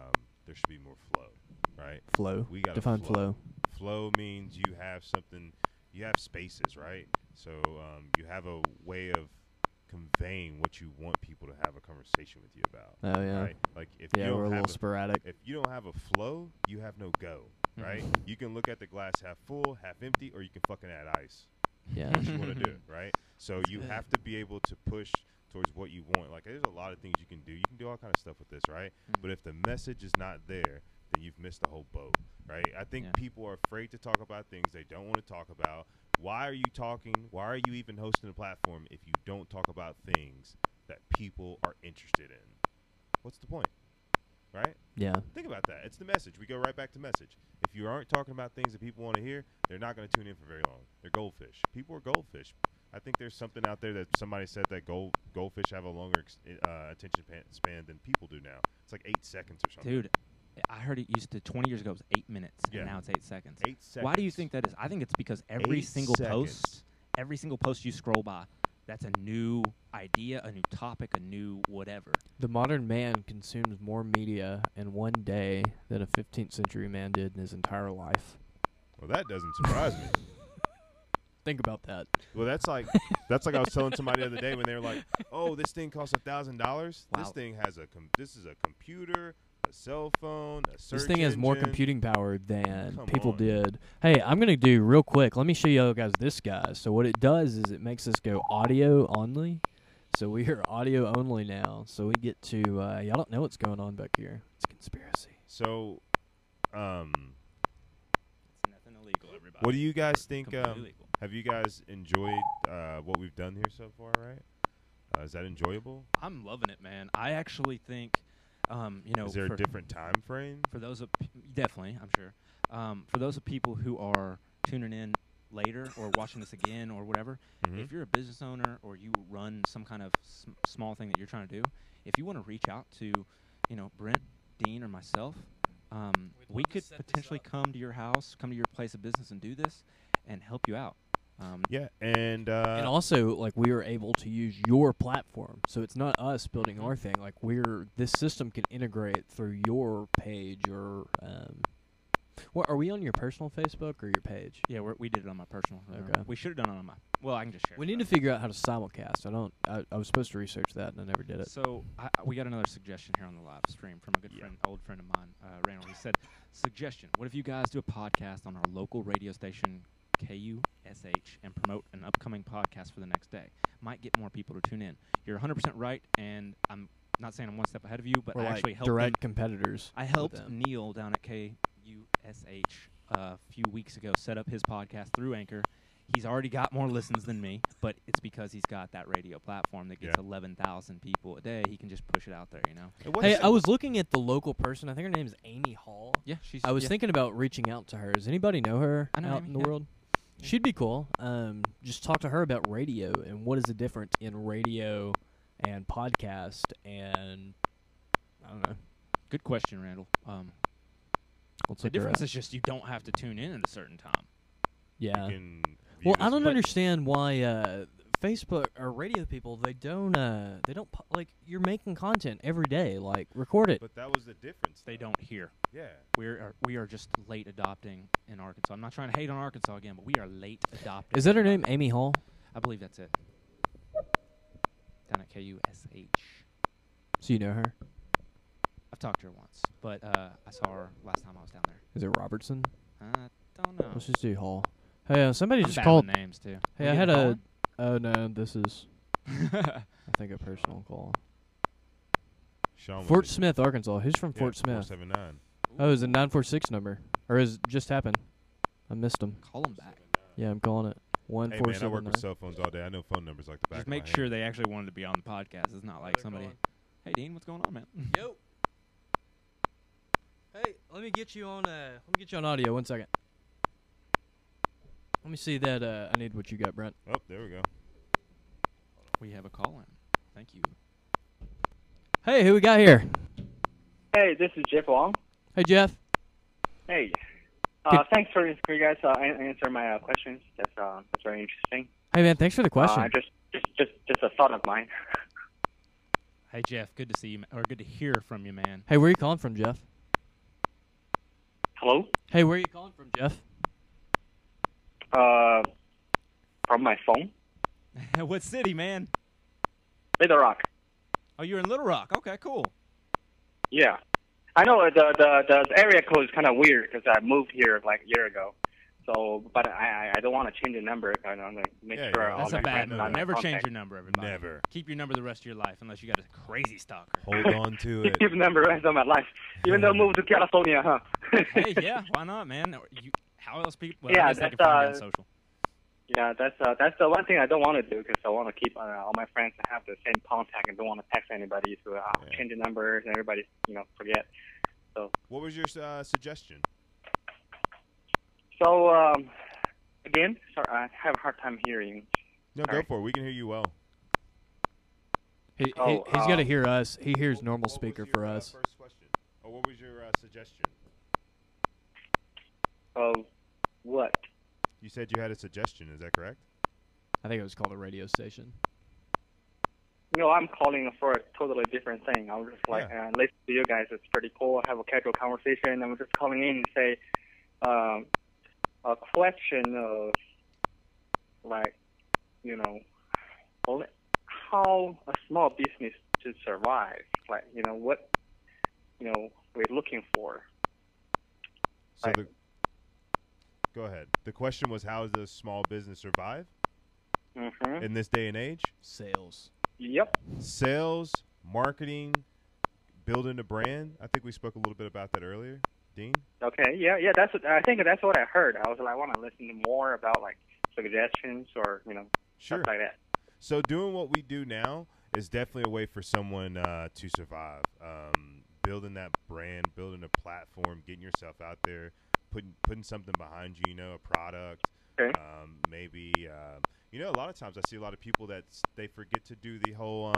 there should be more flow, right? Flow. We got Define flow. Flow means you have something, you have spaces, right? So you have a way of conveying what you want people to have a conversation with you about. Oh, yeah. Right? Like if Yeah, you we're a don't little have sporadic. if you don't have a flow, you have no go, right? You can look at the glass half full, half empty, or you can fucking add ice. Yeah. What you want to do, right? So you have to be able to push towards what you want. Like there's a lot of things you can do. You can do all kind of stuff with this, right? But if the message is not there, then you've missed the whole boat, right? I think people are afraid to talk about things they don't want to talk about. Why are you talking? Why are you even hosting a platform if you don't talk about things that people are interested in? What's the point, right? Yeah. Think about that. It's the message. We go right back to message. If you aren't talking about things that people want to hear, they're not going to tune in for very long. They're goldfish. People are goldfish. I think there's something out there that somebody said that goldfish have a longer attention span than people do now. It's like 8 seconds or something. Dude, I heard it used to 20 years ago it was 8 minutes, Yeah. and now it's 8 seconds. 8 seconds. Why do you think that is? I think it's because every 8 single seconds. post you scroll by, that's a new idea, a new topic, a new whatever. The modern man consumes more media in one day than a 15th century man did in his entire life. Well, that doesn't surprise me. Think about that. Well, that's like I was telling somebody the other day when they were like, "Oh, this thing costs $1,000. Wow. This thing has this is a computer, a cell phone, a search This thing has more engine." computing power than Come people on. did. Hey, I'm going to do real quick. Let me show you guys this guy. So what it does is it makes us go audio only. So we are audio only now. So we get to, y'all don't know what's going on back here. It's a conspiracy. So, It's nothing illegal, everybody. what do you guys think? Completely legal. Have you guys enjoyed what we've done here so far? Right? Is that enjoyable? I'm loving it, man. I actually think, Is there a different time frame? for those of definitely, I'm sure. For those of people who are tuning in later or watching this again or whatever, Mhm. if you're a business owner or you run some kind of small thing that you're trying to do, if you want to reach out to, Brent, Dean, or myself, we could potentially come to your house, come to your place of business, and do this and help you out. Yeah, and also, like, we are able to use your platform. So it's not us building our thing. Like, this system can integrate through your page or, what, are we on your personal Facebook or your page? Yeah, we did it on my personal. Okay. We should have done it on my. Well, I can just share. We it. need to figure out how to simulcast. I was supposed to research that and I never did it. So we got another suggestion here on the live stream from a good friend, old friend of mine, Randall. He said, "Suggestion: what if you guys do a podcast on our local radio station, KUSH, and promote an upcoming podcast for the next day? Might get more people to tune in." You're 100% right, and I'm not saying I'm one step ahead of you, but We're I like actually helped direct competitors. I with helped them. Neil down at KUSH a few weeks ago set up his podcast through Anchor. He's already got more listens than me, but it's because he's got that radio platform that gets 11,000 people a day. He can just push it out there, Hey, I was looking at the local person. I think her name is Amy Hall. Yeah, she's. I was thinking about reaching out to her. Does anybody know her I know out Amy, in the yeah. world? She'd be cool. Just talk to her about radio and what is the difference in radio and podcast and I don't know. Good question, Randall. Let's The look her difference up. is just you don't have to tune in at a certain time. Yeah. You can Well, view I this don't as- understand why Facebook or radio people they don't like you're making content every day. Like record it. But that was the difference. They though. don't hear. Yeah. We are just late adopting in Arkansas. I'm not trying to hate on Arkansas again, but we are late adopting. Is that her name, Amy Hall? I believe that's it. Down at KUSH. So you know her? I've talked to her once, but I saw her last time I was down there. Is it Robertson? I don't know. Let's just do Hall. Hey, somebody I'm just bad called. with names too. Hey, We I had getting a. call Oh no, this is in? I think a personal call. Sean was Fort just- Smith, Arkansas. Who's from yeah, Fort Smith? 479. Oh, is it 946 number? Or is it just happened? I missed him. Call them back. Yeah, I'm calling it. Hey man, I work 1479. with cell phones all day. I know phone numbers like the back Just of my make hand. sure they actually wanted to be on the podcast. It's not like they're somebody. calling. Hey Dean, what's going on, man? Yo. Hey, let me get you on audio. 1 second. Let me see that I need what you got, Brent. Oh, there we go. We have a call in. Thank you. Hey, who we got here? Hey, this is Jeff Wong. Hey, Jeff. Hey. Good. Thanks for you guys answer my questions. That's very interesting. Hey man, thanks for the question. Just a thought of mine. Hey Jeff, good to see you, or good to hear from you, man. Hey, where are you calling from, Jeff? Hello? Hey, where are you calling from, Jeff? From my phone? What city, man? Little Rock. Oh, you're in Little Rock. Okay, cool. Yeah. I know the area code is kind of weird because I moved here like a year ago. So, but I don't want to change the number. I want to make Yeah, sure yeah, all That's my a bad friends move. are in Never change contact. your number, everybody. Never. Keep your number the rest of your life unless you got a crazy stalker. Hold on to it. Keep the number rest of my life. Even though I moved to California, huh? Hey, yeah, why not, man? How else people? Well, Yeah, I guess they can that's, find you on social. Yeah, that's the one thing I don't want to do because I want to keep all my friends to have the same contact and don't want to text anybody to change the numbers and everybody forget. So What was your suggestion? so again, sorry, I have a hard time hearing. No, Sorry. go for it. We can hear you well. He's Oh, got to hear us. He hears normal What speaker was for your, us. First question. Or what was your suggestion? What? You said you had a suggestion. Is that correct? I think it was called a radio station. No, I'm calling for a totally different thing. I was just like, listen to you guys. It's pretty cool. Have a casual conversation. I'm just calling in and say, a question of, like, how a small business to survive. Like, what, we're looking for. So Right. go ahead. The question was, how does a small business survive Mm-hmm. in this day and age? Sales. Yep. Sales, marketing, building a brand. I think we spoke a little bit about that earlier. Dean? Okay. Yeah. I think that's what I heard. I was like, I want to listen more about like suggestions or Sure. stuff like that. So doing what we do now is definitely a way for someone to survive. Building that brand, building a platform, getting yourself out there, putting something behind you, a product. Okay. Maybe a lot of times I see a lot of people that they forget to do the whole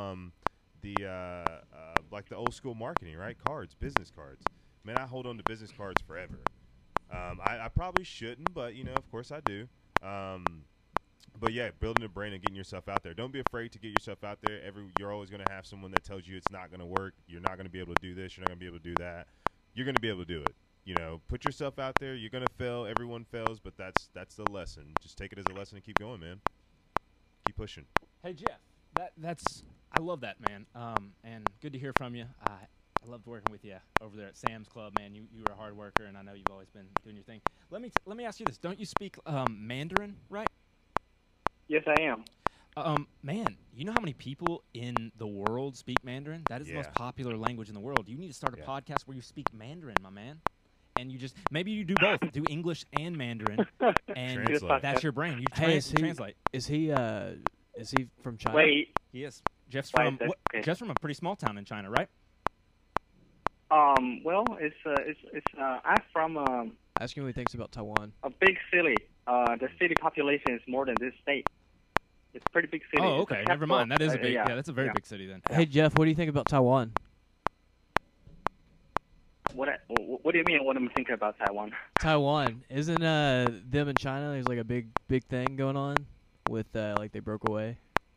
like the old school marketing, right? Cards, business cards. Man, I hold on to business cards forever. I probably shouldn't, but of course I do. But yeah, building a brand and getting yourself out there. Don't be afraid to get yourself out there. You're always going to have someone that tells you it's not going to work. You're not going to be able to do this. You're not going to be able to do that. You're going to be able to do it. Put yourself out there. You're going to fail. Everyone fails, but that's the lesson. Just take it as a lesson and keep going, man. Keep pushing. Hey Jeff, I love that, man. And good to hear from you. I loved working with you over there at Sam's Club, man. You were a hard worker, and I know you've always been doing your thing. Let me ask you this: don't you speak Mandarin, right? Yes, I am. Man, you know how many people in the world speak Mandarin? That is the most Yeah. popular language in the world. You need to start a Yeah. podcast where you speak Mandarin, my man. And maybe you do both, do English and Mandarin, and Translate. that's your brand. You Hey, translate. is he from China? Wait. He is. Jeff's Right, from okay. Jeff's from a pretty small town in China, right? Well, I'm from Ask him what he thinks about Taiwan. a big city. The city population is more than this state. It's a pretty big city. Oh, It's the okay. Never capital. mind. That is a big. yeah, Yeah, that's a very yeah. big city then. Hey, Jeff, what do you think about Taiwan? What do you mean? What I'm thinking about Taiwan? Taiwan. Isn't them in China, there's like a big thing going on with like they broke away?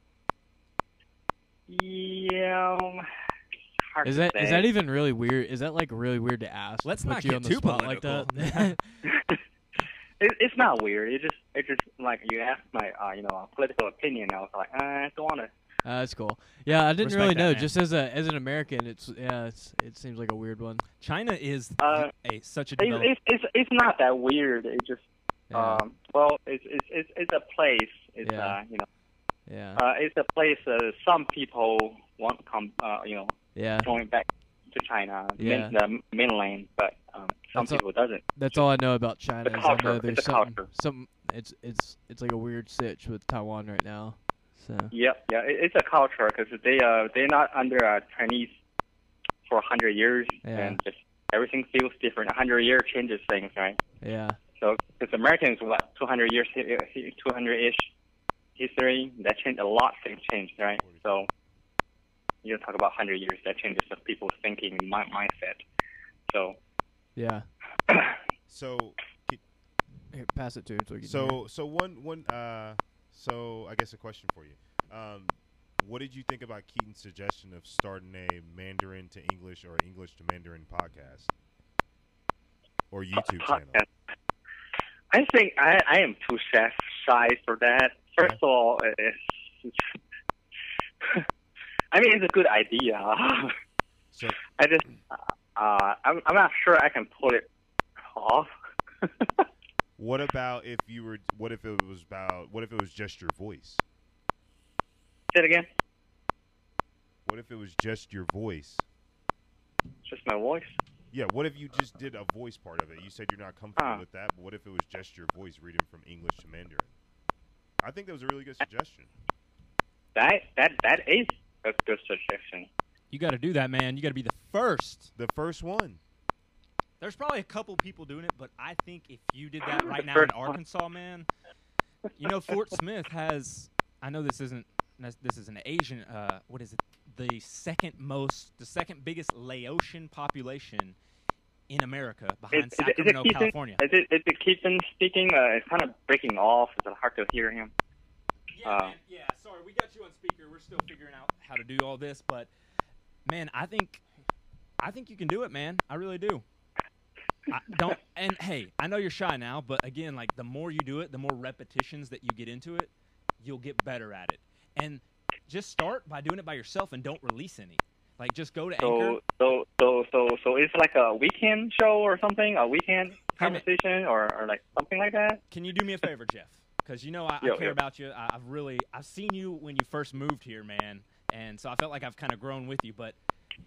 Yeah. Hard Is to that say. even really weird? Is that like really weird to ask? Let's Put not you get on the too spot like political. that. It's not weird. It's just like you asked my political opinion. I was like, I don't want to. That's cool. Yeah, I didn't Respect really that, know. man. Just as an American, it seems like a weird one. China is such a It's, developed. it's not that weird. It just Yeah. well, it's a place. It's Yeah. Yeah. it's a place some people want to come Yeah. going back to China, Yeah. the mainland, but some That's a- people doesn't. That's all I know about China. The Is I know culture. there's It's a culture. some. It's like a weird sitch with Taiwan right now. So Yeah, it's a culture because they're not under Chinese for 100 years, Yeah. and just everything feels different. 100 years changes things, right? yeah. So because Americans with like 200 years, 200-ish history, that changed a lot. Things changed, right? So you talk about 100 years, that changes the people's thinking mindset. So Yeah. So Here, pass it to him so he can hear. so I guess a question for you. What did you think about Keaton's suggestion of starting a Mandarin to English or English to Mandarin podcast? or YouTube channel? Podcast. I think I am too shy for that. First of all, I mean, it's a good idea. So I just, I'm not sure I can pull it off. what about if you were? What if it was just your voice? Say it again. What if it was just your voice? Just my voice. Yeah, what if you just did a voice part of it? You said you're not comfortable with that, but what if it was just your voice reading from English to Mandarin? I think that was a really good suggestion. That is a good suggestion. You got to do that, man. You got to be the first. The first one. There's probably a couple people doing it, but I think if you did that right now in Arkansas, man, you know, Fort Smith has. I know this is an Asian. What is it? The second biggest Laotian population in America, behind Sacramento, California. Is it Keaton speaking? It's kind of breaking off. It's hard to hear him. Yeah, sorry, we got you on speaker. We're still figuring out how to do all this, but man, I think you can do it, man. I really do. And hey, I know you're shy now, but again, like the more you do it, the more repetitions that you get into it, you'll get better at it. And just start by doing it by yourself and don't release any. Like just go to Anchor. So it's like a weekend show or something, a weekend conversation or like something like that. Can you do me a favor, Jeff? Because you know I care about you. I've seen you when you first moved here, man, and so I felt like I've kind of grown with you. But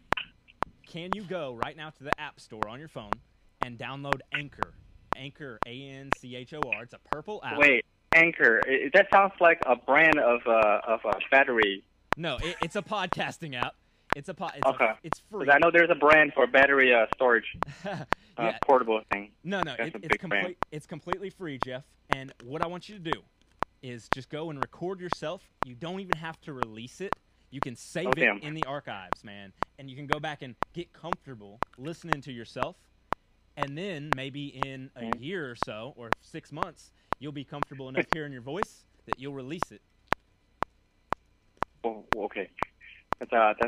can you go right now to the App Store on your phone and download Anchor? Anchor, ANCHOR. It's a purple app. Wait, Anchor. That sounds like a brand of a battery. No, it's a podcasting app. It's okay. It's free. I know there's a brand for battery storage, yeah. Portable thing. No, it's completely free, Jeff. And what I want you to do is just go and record yourself. You don't even have to release it. You can save it in the archives, man. And you can go back and get comfortable listening to yourself. And then maybe in a year or so, or 6 months, you'll be comfortable enough hearing your voice that you'll release it. Oh, okay. At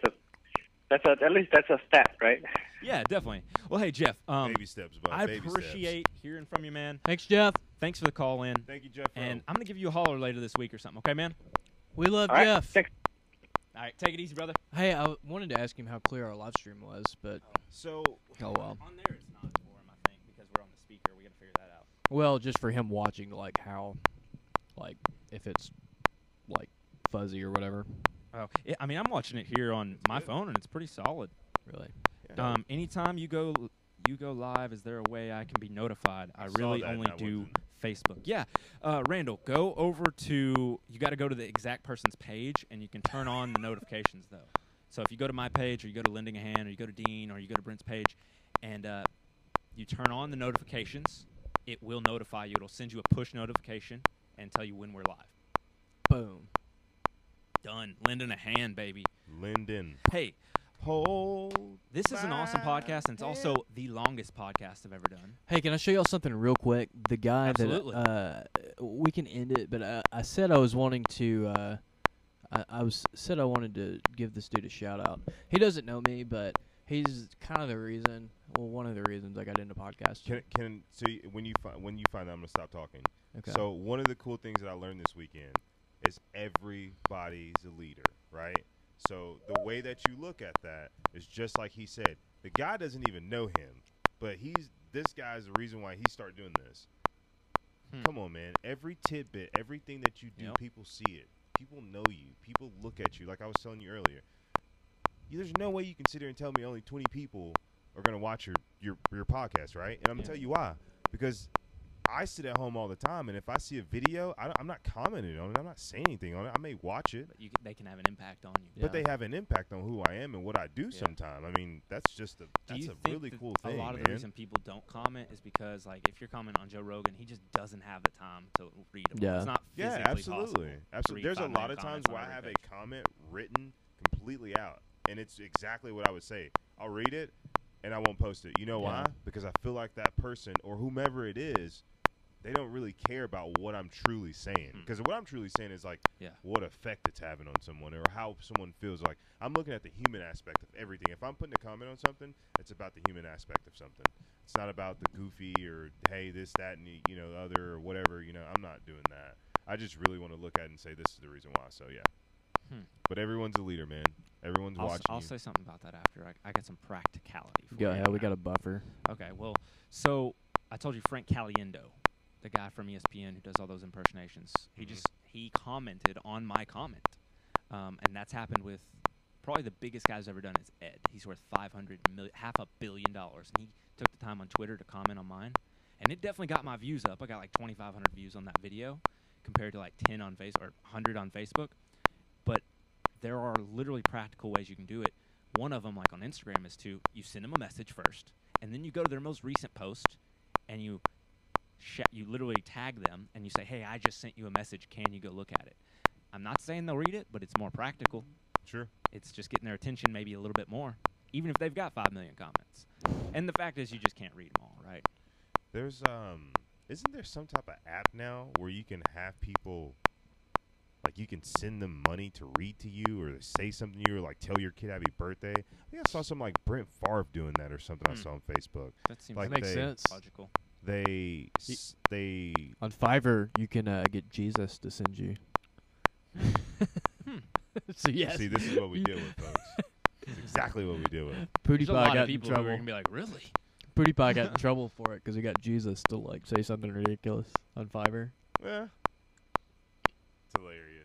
least that's a step, right? Yeah, definitely. Well, hey, Jeff. Baby steps, bud. I appreciate hearing from you, man. Thanks, Jeff. Thanks for the call in. Thank you, Jeff. And I'm going to give you a holler later this week or something, okay, man? We love All right, Jeff. thanks. All right, take it easy, brother. Hey, I wanted to ask him how clear our live stream was, but So, oh well. On there it's not for him, I think, because we're on the speaker. We got to figure that out. Well, just for him watching, like how, like if it's like fuzzy or whatever. Oh, I mean, I'm watching it here on my phone, and it's pretty solid. Really. Anytime you go live, is there a way I can be notified? I really only do Facebook. Yeah, Randall, go over to. You got to go to the exact person's page, and you can turn on the notifications though. So if you go to my page, or you go to Lending a Hand, or you go to Dean, or you go to Brent's page, and you turn on the notifications, it will notify you. It'll send you a push notification and tell you when we're live. Boom. Done. Lending a Hand, baby. Linden. Hey. This is an awesome podcast, and it's also the longest podcast I've ever done. Hey, can I show y'all something real quick? The guy Absolutely. that we can end it, but I said I was wanting to. I wanted to give this dude a shout out. He doesn't know me, but he's kind of the reason. Well, one of the reasons I got into podcasting. When you find out, I'm gonna stop talking. Okay. So one of the cool things that I learned this weekend is everybody's a leader, right? So the way that you look at that is just like he said. The guy doesn't even know him, but this guy's the reason why he started doing this. Come on, man. Every tidbit, everything that you do, people see it. People know you. People look at you. Like I was telling you earlier, there's no way you can sit here and tell me only 20 people are going to watch your podcast, right? And I'm going to tell you why. Because I sit at home all the time, and if I see a video, I'm not commenting on it. I'm not saying anything on it. I may watch it. But they can have an impact on you. But they have an impact on who I am and what I do sometime. I mean, that's just that's a really cool thing, a lot of the reason people don't comment is because, like, if you're commenting on Joe Rogan, he just doesn't have the time to read them. Yeah. It's not physically possible. Absolutely. There's a lot of times where I have a comment written completely out, and it's exactly what I would say. I'll read it, and I won't post it. You know why? Because I feel like that person or whomever it is they don't really care about what I'm truly saying. Because what I'm truly saying is like what effect it's having on someone or how someone feels. Like I'm looking at the human aspect of everything. If I'm putting a comment on something, it's about the human aspect of something. It's not about the goofy or hey this, that, and the, the other or whatever. I'm not doing that. I just really want to look at it and say this is the reason why. So yeah. But everyone's a leader, man. Everyone's watching. I'll say something about that after. I got some practicality for Go you. ahead. We got a buffer. Okay, well, so I told you Frank Caliendo, the guy from ESPN who does all those impersonations. He commented on my comment, and that's happened with probably the biggest guy who's ever done is Ed. He's worth $500 million, $500 million, and he took the time on Twitter to comment on mine, and it definitely got my views up. I got like 2,500 views on that video compared to like 10 on Facebook or 100 on Facebook. But there are literally practical ways you can do it. One of them, like on Instagram, is you send them a message first, and then you go to their most recent post, and you literally tag them, and you say, hey, I just sent you a message. Can you go look at it? I'm not saying they'll read it, but it's more practical. Sure. It's just getting their attention maybe a little bit more, even if they've got 5 million comments. And the fact is you just can't read them all, right? There's isn't there some type of app now where you can have people, like you can send them money to read to you or say something to you or like tell your kid happy birthday? I think I saw some like Brent Favre doing that or something I saw on Facebook. That seems Like That makes sense. logical. They On Fiverr, you can get Jesus to send you. So yes, see, this is what we deal with, folks. This is exactly what we deal with. There's a PewDiePie lot of got in people who are trouble. going to be like, really? PewDiePie got in trouble for it because he got Jesus to like say something ridiculous on Fiverr. Yeah, it's hilarious.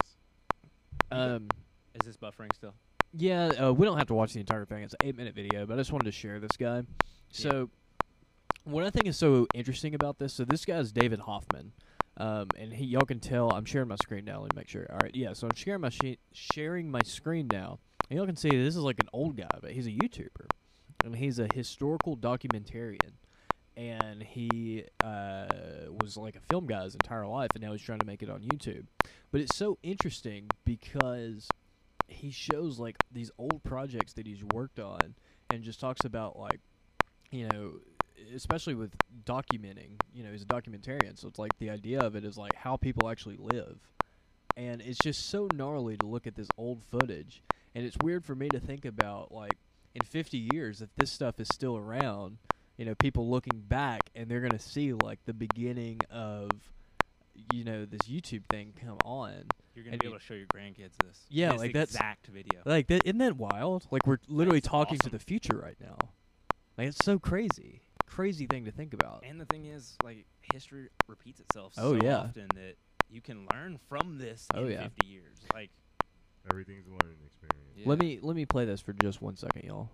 Is this buffering still? Yeah, we don't have to watch the entire thing. It's an 8-minute video, but I just wanted to share this guy. So, what I think is so interesting about this, so this guy is David Hoffman, and y'all can tell, I'm sharing my screen now. Let me make sure. All right, yeah, so I'm sharing my screen now, and y'all can see this is like an old guy, but he's a YouTuber, and he's a historical documentarian, and he was like a film guy his entire life, and now he's trying to make it on YouTube. But it's so interesting because he shows like these old projects that he's worked on and just talks about like, especially with documenting, he's a documentarian. So it's like the idea of it is like how people actually live. And it's just so gnarly to look at this old footage. And it's weird for me to think about like in 50 years, if this stuff is still around, people looking back and they're going to see like the beginning of, this YouTube thing come on. You're going to be able to show your grandkids this. Yeah, this like that's exact video. like that. Isn't that wild? Like we're literally That's talking to awesome. the future right now. Like it's so crazy thing to think about. And the thing is, like, history repeats itself Oh, so yeah. often that you can learn from this Oh, in yeah. 50 years. Like, Everything's a learning experience, yeah. Let me play this for just 1 second, y'all.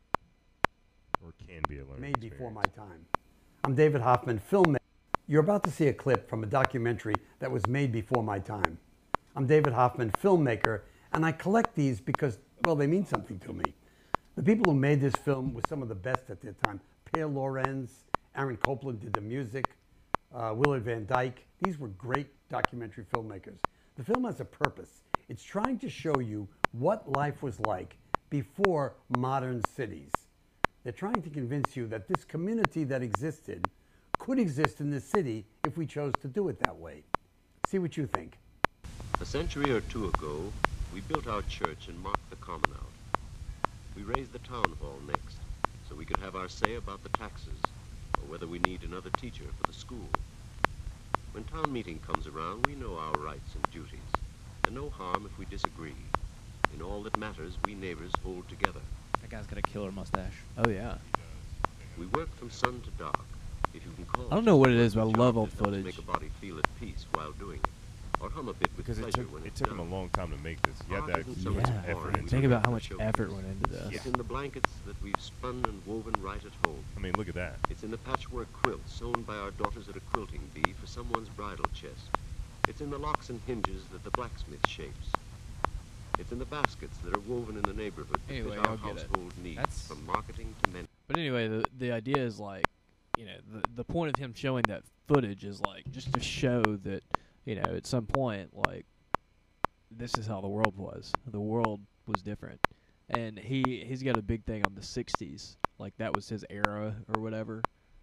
or can be a learning Made experience. before my time. I'm David Hoffman, filmmaker. You're about to see a clip from a documentary that was made before my time. I'm David Hoffman, filmmaker, and I collect these because, well, they mean something to me. The people who made this film were some of the best at their time. Per Lorenz, Aaron Copland did the music, Willard Van Dyke. These were great documentary filmmakers. The film has a purpose. It's trying to show you what life was like before modern cities. They're trying to convince you that this community that existed could exist in the city if we chose to do it that way. See what you think. A century or two ago, we built our church and marked the common out. We raised the town hall next, so we could have our say about the taxes, or whether we need another teacher for the school. When town meeting comes around, we know our rights and duties, and no harm if we disagree. In all that matters, we neighbors hold together. That guy's got a killer mustache. Oh yeah. We work from sun to dark, if you can call I don't know what it is, but I a job love old that helps footage. make a body feel at peace while doing it, or hum a bit with Because it pleasure took when it it's took them done. a long time to make this. You have to Art actually isn't put so some much effort art into as Think it. about how much showcase. effort went into this. It's in the blankets that we've spun and woven right at home. I mean, look at that. It's in the patchwork quilts sewn by our daughters at a quilting bee for someone's bridal chest. It's in the locks and hinges that the blacksmith shapes. It's in the baskets that are woven in the neighborhood to Anyway, fit our I'll get it. household needs, That's- from marketing to men. But anyway, the idea is like, the point of him showing that footage is like just to show that, at some point, like, this is how the world was. The world was different. And he's got a big thing on the 60s. Like, that was his era or whatever.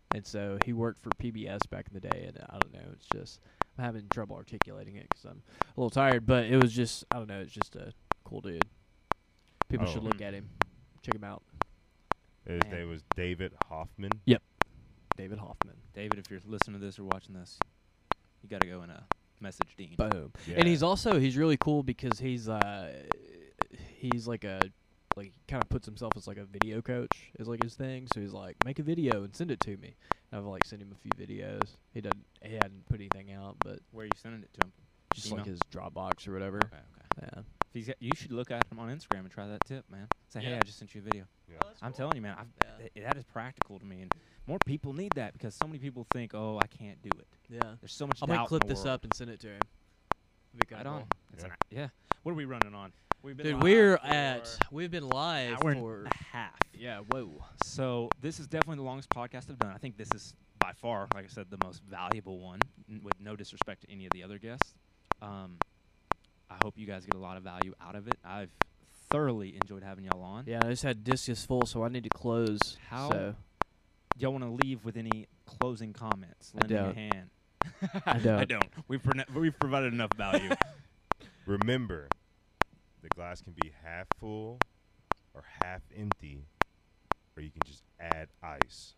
And so he worked for PBS back in the day, and I don't know, it's just I'm having trouble articulating it because I'm a little tired. But it was just I don't know, it's just a cool dude. People should look at him, check him out. His name was David Hoffman. Yep, David Hoffman. David, if you're listening to this or watching this, you got to go and message Dean. Boom. Yeah. And he's really cool because he's like kind of puts himself as like a video coach is like his thing. So he's like, make a video and send it to me. And I've like sent him a few videos. He hadn't put anything out, but Where are you sending it to him? just Email? like his Dropbox or whatever. Okay. Yeah. If he's got, you should look at him on Instagram and try that tip, man. Say, hey, Yeah. I just sent you a video. Yeah. I'm telling you, man, that is practical to me, and more people need that because so many people think, oh, I can't do it. Yeah. There's so much I doubt might clip in the this world. up and send it to him. That'd be Right kinda on. cool. It's Yeah. yeah. What are we running on? We've been Dude, live we've been live hour for and a half. yeah. Whoa. So this is definitely the longest podcast I've done. I think this is by far, like I said, the most valuable one, with no disrespect to any of the other guests. I hope you guys get a lot of value out of it. I've thoroughly enjoyed having y'all on. Yeah, I just had discus full, so I need to close. How- So Do y'all want to leave with any closing comments? I Lending a don't. hand. I don't. I don't. We've provided enough value. Remember, the glass can be half full or half empty, or you can just add ice.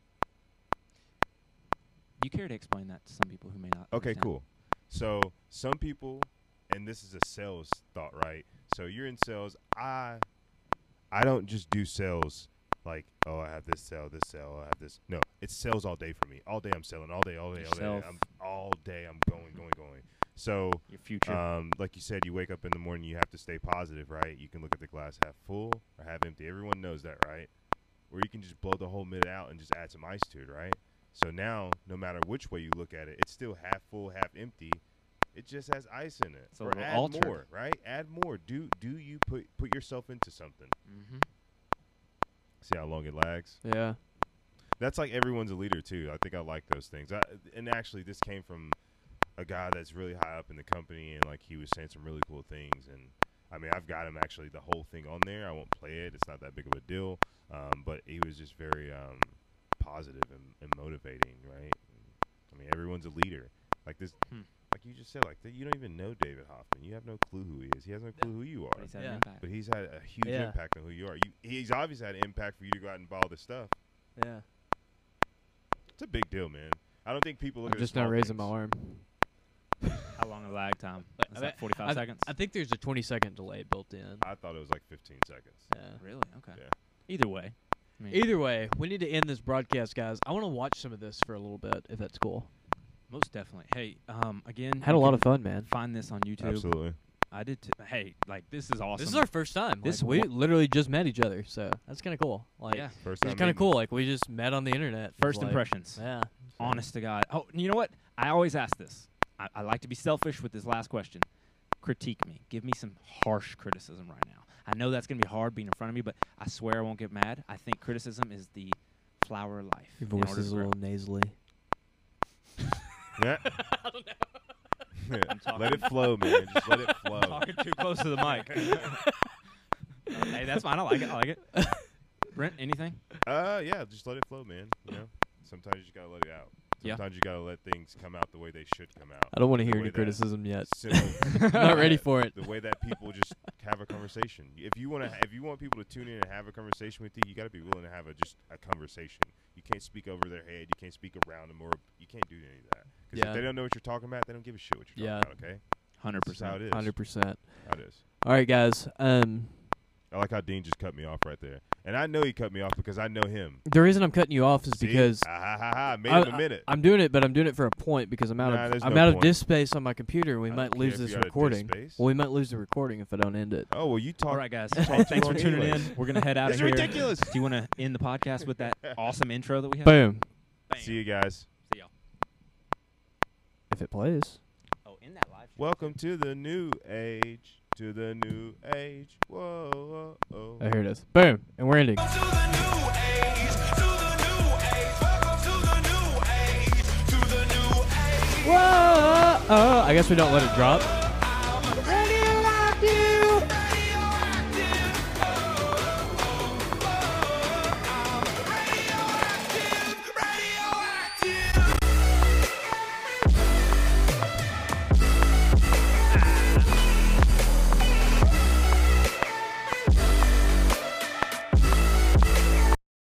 You care to explain that to some people who may not? Okay, understand? cool. So some people, and this is a sales thought, right? So you're in sales. I don't just do sales like, oh, I have this sale, I have this. No, it's sales all day for me. All day I'm selling. All day. Yourself. All day I'm going. So, Your future. like you said, you wake up in the morning, you have to stay positive, right? You can look at the glass half full or half empty. Everyone knows that, right? Or you can just blow the whole mid out and just add some ice to it, right? So now, no matter which way you look at it, it's still half full, half empty. It just has ice in it. It's a or little add altered. more, right? Add more. Do you put yourself into something? Mm-hmm. See how long it lags? yeah. That's like everyone's a leader too. I think I like those things. And actually, this came from a guy that's really high up in the company, and like he was saying some really cool things. And I mean, I've got him actually the whole thing on there. I won't play it. It's not that big of a deal. But he was just very positive and motivating, right? I mean, everyone's a leader. Like this, like you just said, like you don't even know David Hoffman. You have no clue who he is. He has no clue who you are. But he's had Yeah. an impact. But he's had a huge Yeah. impact on who you are. He's obviously had an impact for you to go out and buy all this stuff. Yeah. It's a big deal, man. I don't think people look I'm at just the not small raising my things. arm. How long a lag time? But Is I that 45 seconds? I think there's a 20-second delay built in. I thought it was like 15 seconds. Yeah. Really? Okay. Yeah. Either way. I mean, Either way, we need to end this broadcast, guys. I want to watch some of this for a little bit, if that's cool. most definitely. Hey, again, Had a you lot can of fun, man. Find this on YouTube. Absolutely. I did. Hey, like this is awesome. This is our first time. This Like, we wa- literally just met each other, so that's kind of cool. Like, yeah. First time it's kind of meeting. cool. Like, we just met on the internet. It's First like- impressions. Yeah. Honest to God. Oh, you know what? I always ask this. I like to be selfish with this last question. Critique me. Give me some harsh criticism right now. I know that's going to be hard being in front of me, but I swear I won't get mad. I think criticism is the flower of life. Your in voice order is to a grow. little nasally. Yeah. talking- Let it flow, man. Just let it flow. Talking too close to the mic. Hey, that's fine. I like it. I like it. Brent, anything? Yeah, just let it flow, man. You know, sometimes you just gotta let it out. Yeah. Sometimes you gotta let things come out the way they should come out. I don't want to The hear way any that criticism yet. simple- I'm not ready for it. The way that people just have a conversation. If you want people to tune in and have a conversation with you, you got to be willing to have just a conversation. You can't speak over their head. You can't speak around them, or you can't do any of that. Because Yeah. if they don't know what you're talking about, they don't give a shit what you're Yeah. talking about. Okay, 100%. that's how it is. 100%. How it is. All right, guys. I like how Dean just cut me off right there, and I know he cut me off because I know him. The reason I'm cutting you off is See? because made him a minute. I'm doing it, but I'm doing it for a point because I'm out Nah, of there's I'm no out of point. disk space on my computer. We I might don't lose care if this you're out of disk recording. space. Well, we might lose the recording if I don't end it. Oh well, you talk. All right, guys. talk Hey, thanks to for him tuning anyways. in. We're going to head out It's of here. ridiculous. Do you want to end the podcast with that awesome intro that we have? Boom. Bam. See you guys. See y'all. If it plays. Oh, in that live stream. Welcome to the new age. To the new age. Whoa. Whoa, whoa. Oh, here it is. Boom. And we're ending. Whoa. I guess we don't let it drop.